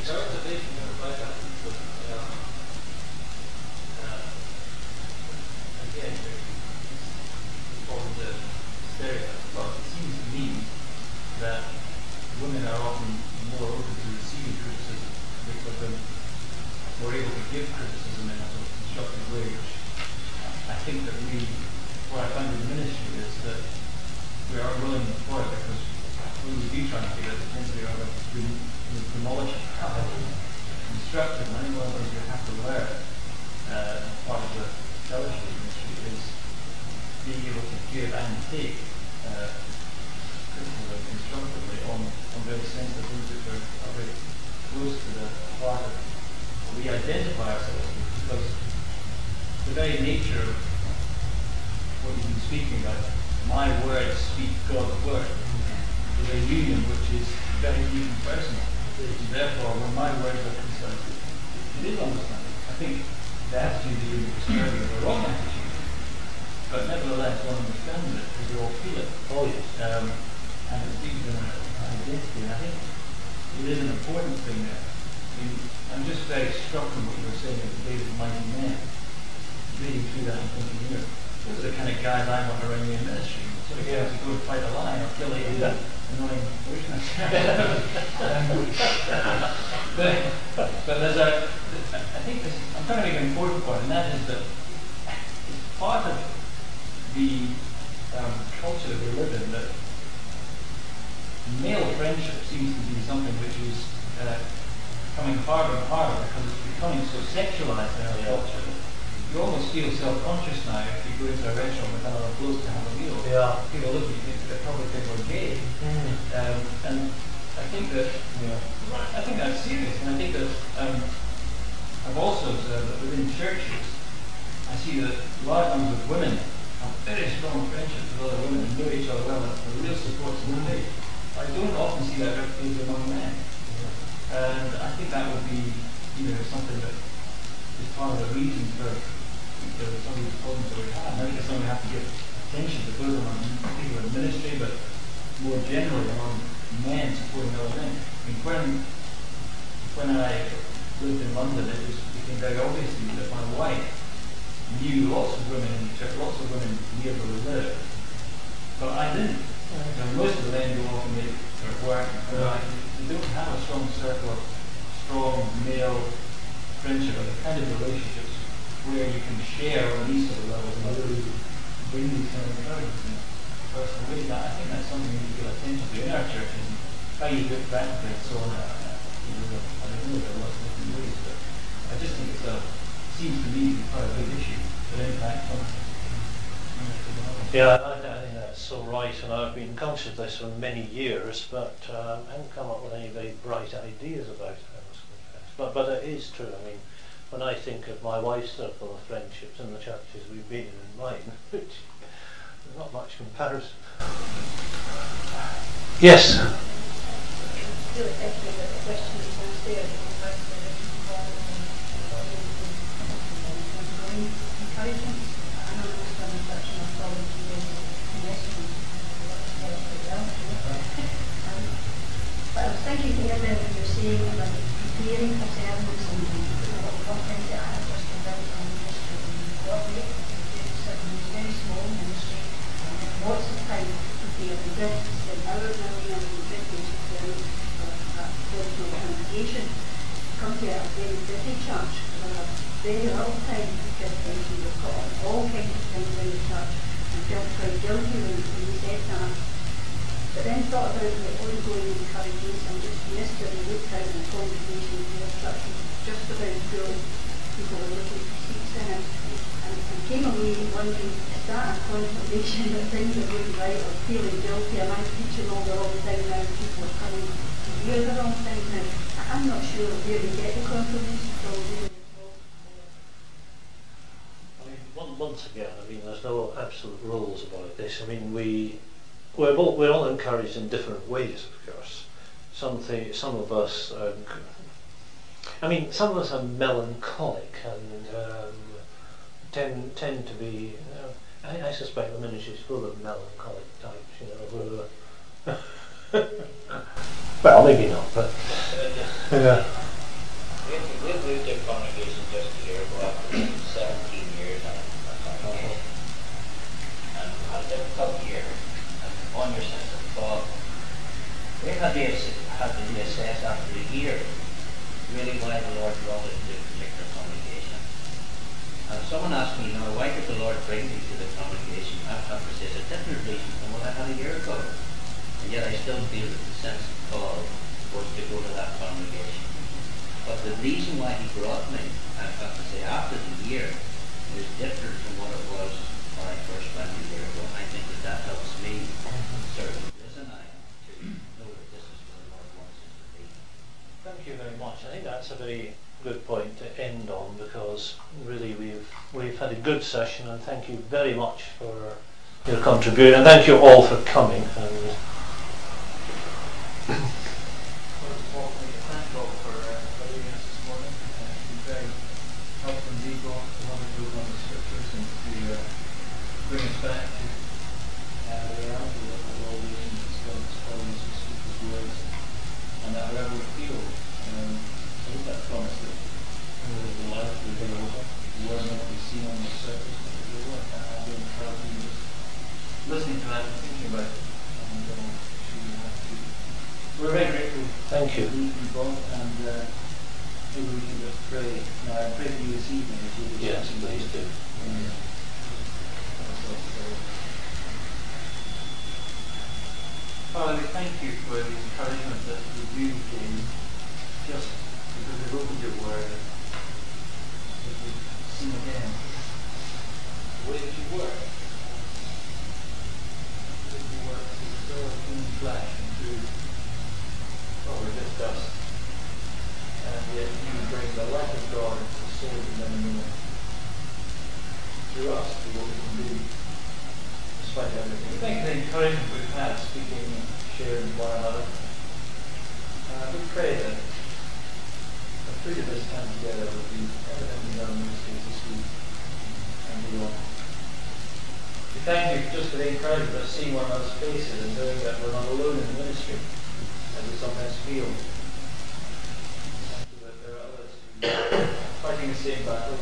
Well, it seems to me that women are often more open to receiving criticism because they're more able to give criticism in a sort of constructive way, which I think that what I find in the ministry is that we are willing for it because when we do try and figure it, it tends to be rather demolishing, constructive. And I think one of the things we have to learn, part of the fellowship ministry, is being able to give and take criticism constructively on very sensitive things which are very close to the heart of what we identify ourselves with, because the very nature of what you've been speaking about, my words speak God's word, is a union which is very deep and personal. Therefore, when my words are concerned, it is understanding. I think the attitude that you're describing is a wrong attitude. But nevertheless, one understands it because we all feel it. Oh yes. And it's deep in our identity. And I think it is an important thing there. I mean, I'm just very struck with what you were saying at the David Mighty Men. Reading through that and thinking, you know, those are the kind of guys I want around me in ministry. So if you have to go and fight a lion or kill a annoying business. But there's I think I'm trying to make an important point, and that is that it's part of the culture that we live in, that male friendship seems to be something which is coming harder and harder because it's becoming so sexualized in our culture. You almost feel self-conscious now if you go into a restaurant with another close to have a meal. Yeah. People look at you and they probably think we're gay. And I think that's serious, and I think that I've also observed that within churches I see that large numbers of women have very strong friendships with other women and know each other well, and are real supports in the faith. I don't often see that replicated among men. And I think that would be, something that is part of the reason for some of these problems that we have. Maybe it's something we have to give attention to, both among people in ministry, but more generally among men supporting other men. I mean, when I lived in London, it became very obvious to me that my wife knew lots of women in the church, lots of women near where we lived, but I didn't. Most of the men go off and make their work, and they don't have a strong circle of strong male friendship, or the kind of relationships where you can share on these sort of levels and really bring these kind of encouragements in personal ways. I think that's something we need to give attention to in our churches, and how you do it practically and so on. I don't know, there are lots of different ways, but I just think it seems to me to be quite a big issue that impacts on. Yeah, I think that's so right, and I've been conscious of this for many years, but I haven't come up with any very bright ideas about it, I must confess. But it is true. I mean, when I think of my wife's circle of friendships in the churches we've been in mine, which there's not much comparison. Yes. really thinking about the question that was there about the involvement and ongoing encouragement. I know there was some such an authority in the message as well. But I was thinking there then when you're saying about preparing for sermons and one thing that I have just come out on the ministry and coordinate, it's a very small ministry, lots of time to prepare. We did spend hours early and we did go to sermons for a personal congregation. Come to a very busy church, we have very little time to give things. We've got all kinds of things in the church and felt quite guilty when we said that. But then thought about the ongoing encouragement and just yesterday looked out in the congregation in the church was just about full. People were looking for seats in it and came away wondering, is that a confirmation that things are going right or feeling guilty? Am I preaching all the wrong thing now? People are coming to hear the wrong thing now. I'm not sure where we get the confirmation from really at all. I mean, once again, I mean, there's no absolute rules about this. I mean, we're all encouraged in different ways, of course. Some of us are melancholic and tend to be. I suspect the ministry is full of melancholic types. Well, maybe not, but yeah. We've moved our congregation just a year ago after 17 years in our congregation, and had a difficult year. On your sense of thought, we had to reassess after a year really why the Lord brought us to a particular congregation. And if someone asked me, why did the Lord bring me to the congregation? I have to say it's a different reason from what I had a year ago. And yet I still feel that the sense of call was to go to that congregation. But the reason why he brought me, I have to say, after the year, is different from what it was when I first went a year ago. I think that helps me, certainly, isn't I, to know that this is where the Lord wants us to be. Thank you very much. I think that's a very good point to end on, because really we've had a good session, and thank you very much for your contribution, and thank you all for coming. And Thank you all for leading us this morning. It's been very helpful indeed, a lot of those on the scriptures, and to bring us back to the reality that we're all living in God's calling us to speak His words, and that however we feel, I hope that promise that the life will be over, the word may not be seen on the surface, but it will work. I've been encouraging you just listening to that and thinking about it, and we're very grateful. thank you. Involved, and maybe we can just pray. Now, I pray for you this evening as you do. Yes, please do. Father, we thank you for the encouragement that you do gain just because we've opened your word and as we've seen again the way that you work. The way you work through still human flesh and through we're just dust. And yet you bring the light of God into the soul of men and women. Through us, through what we can do, despite everything. We thank you for the encouragement we've had speaking and sharing with one another. We pray that the fruit of this time together will be evident in our ministries this week and beyond. We thank you just for the encouragement of seeing one another's faces and knowing that we're not alone in the ministry, as we sometimes feel. Thank you that there are others who are fighting the same battles,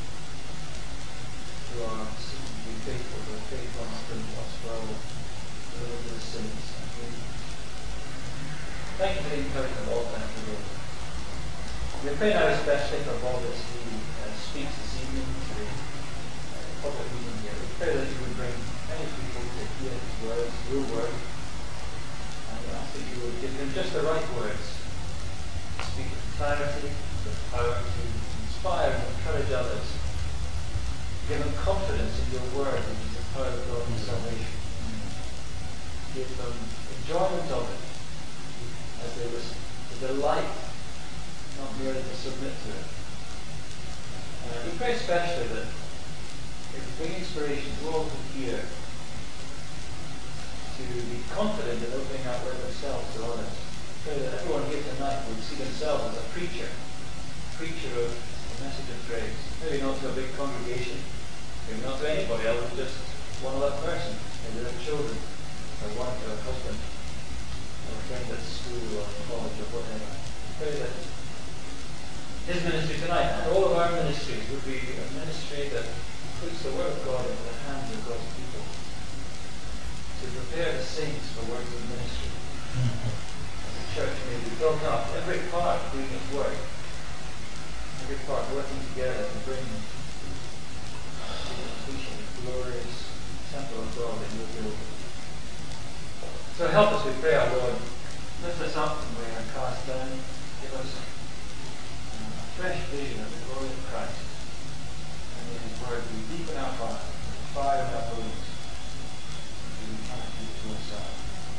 who are seeking to be faithful, but faithful unto us for all the sins. Thank you for the encouragement of all times today. We pray now especially for Bob as he speaks this evening to the public meeting here. We pray that you would bring many people to hear his words, your word. And we ask that you would give them just the right words. Speak with clarity, with power to inspire and encourage others. Give them confidence in your word, which is the power of God and salvation. Give them enjoyment of it as they listen. The delight, not merely to submit to it. We pray especially that it would bring inspiration to all who hear to be confident in opening our word themselves to others. Pray that everyone here tonight would see themselves as a preacher of the message of grace. Maybe not to a big congregation, maybe not to anybody else, just one other person, maybe their children, or wife, or husband, or friend at school or college or whatever. Pray that his ministry tonight and all of our ministries would be a ministry that puts the Word of God into the hands of God's people to prepare the saints for works of ministry. The church may be built up, every part doing its work, every part working together to bring to the completion of the glorious temple of God that you build. So help us, we pray, our Lord. Lift us up when we are cast down. Give us a fresh vision of the glory of Christ. And may His Word be deep in our hearts, fire in our bones, to be connected to ourselves.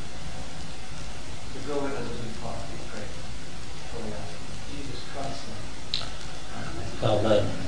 To go with us as we part, we pray. For we ask in Jesus Christ's name. Amen. Amen.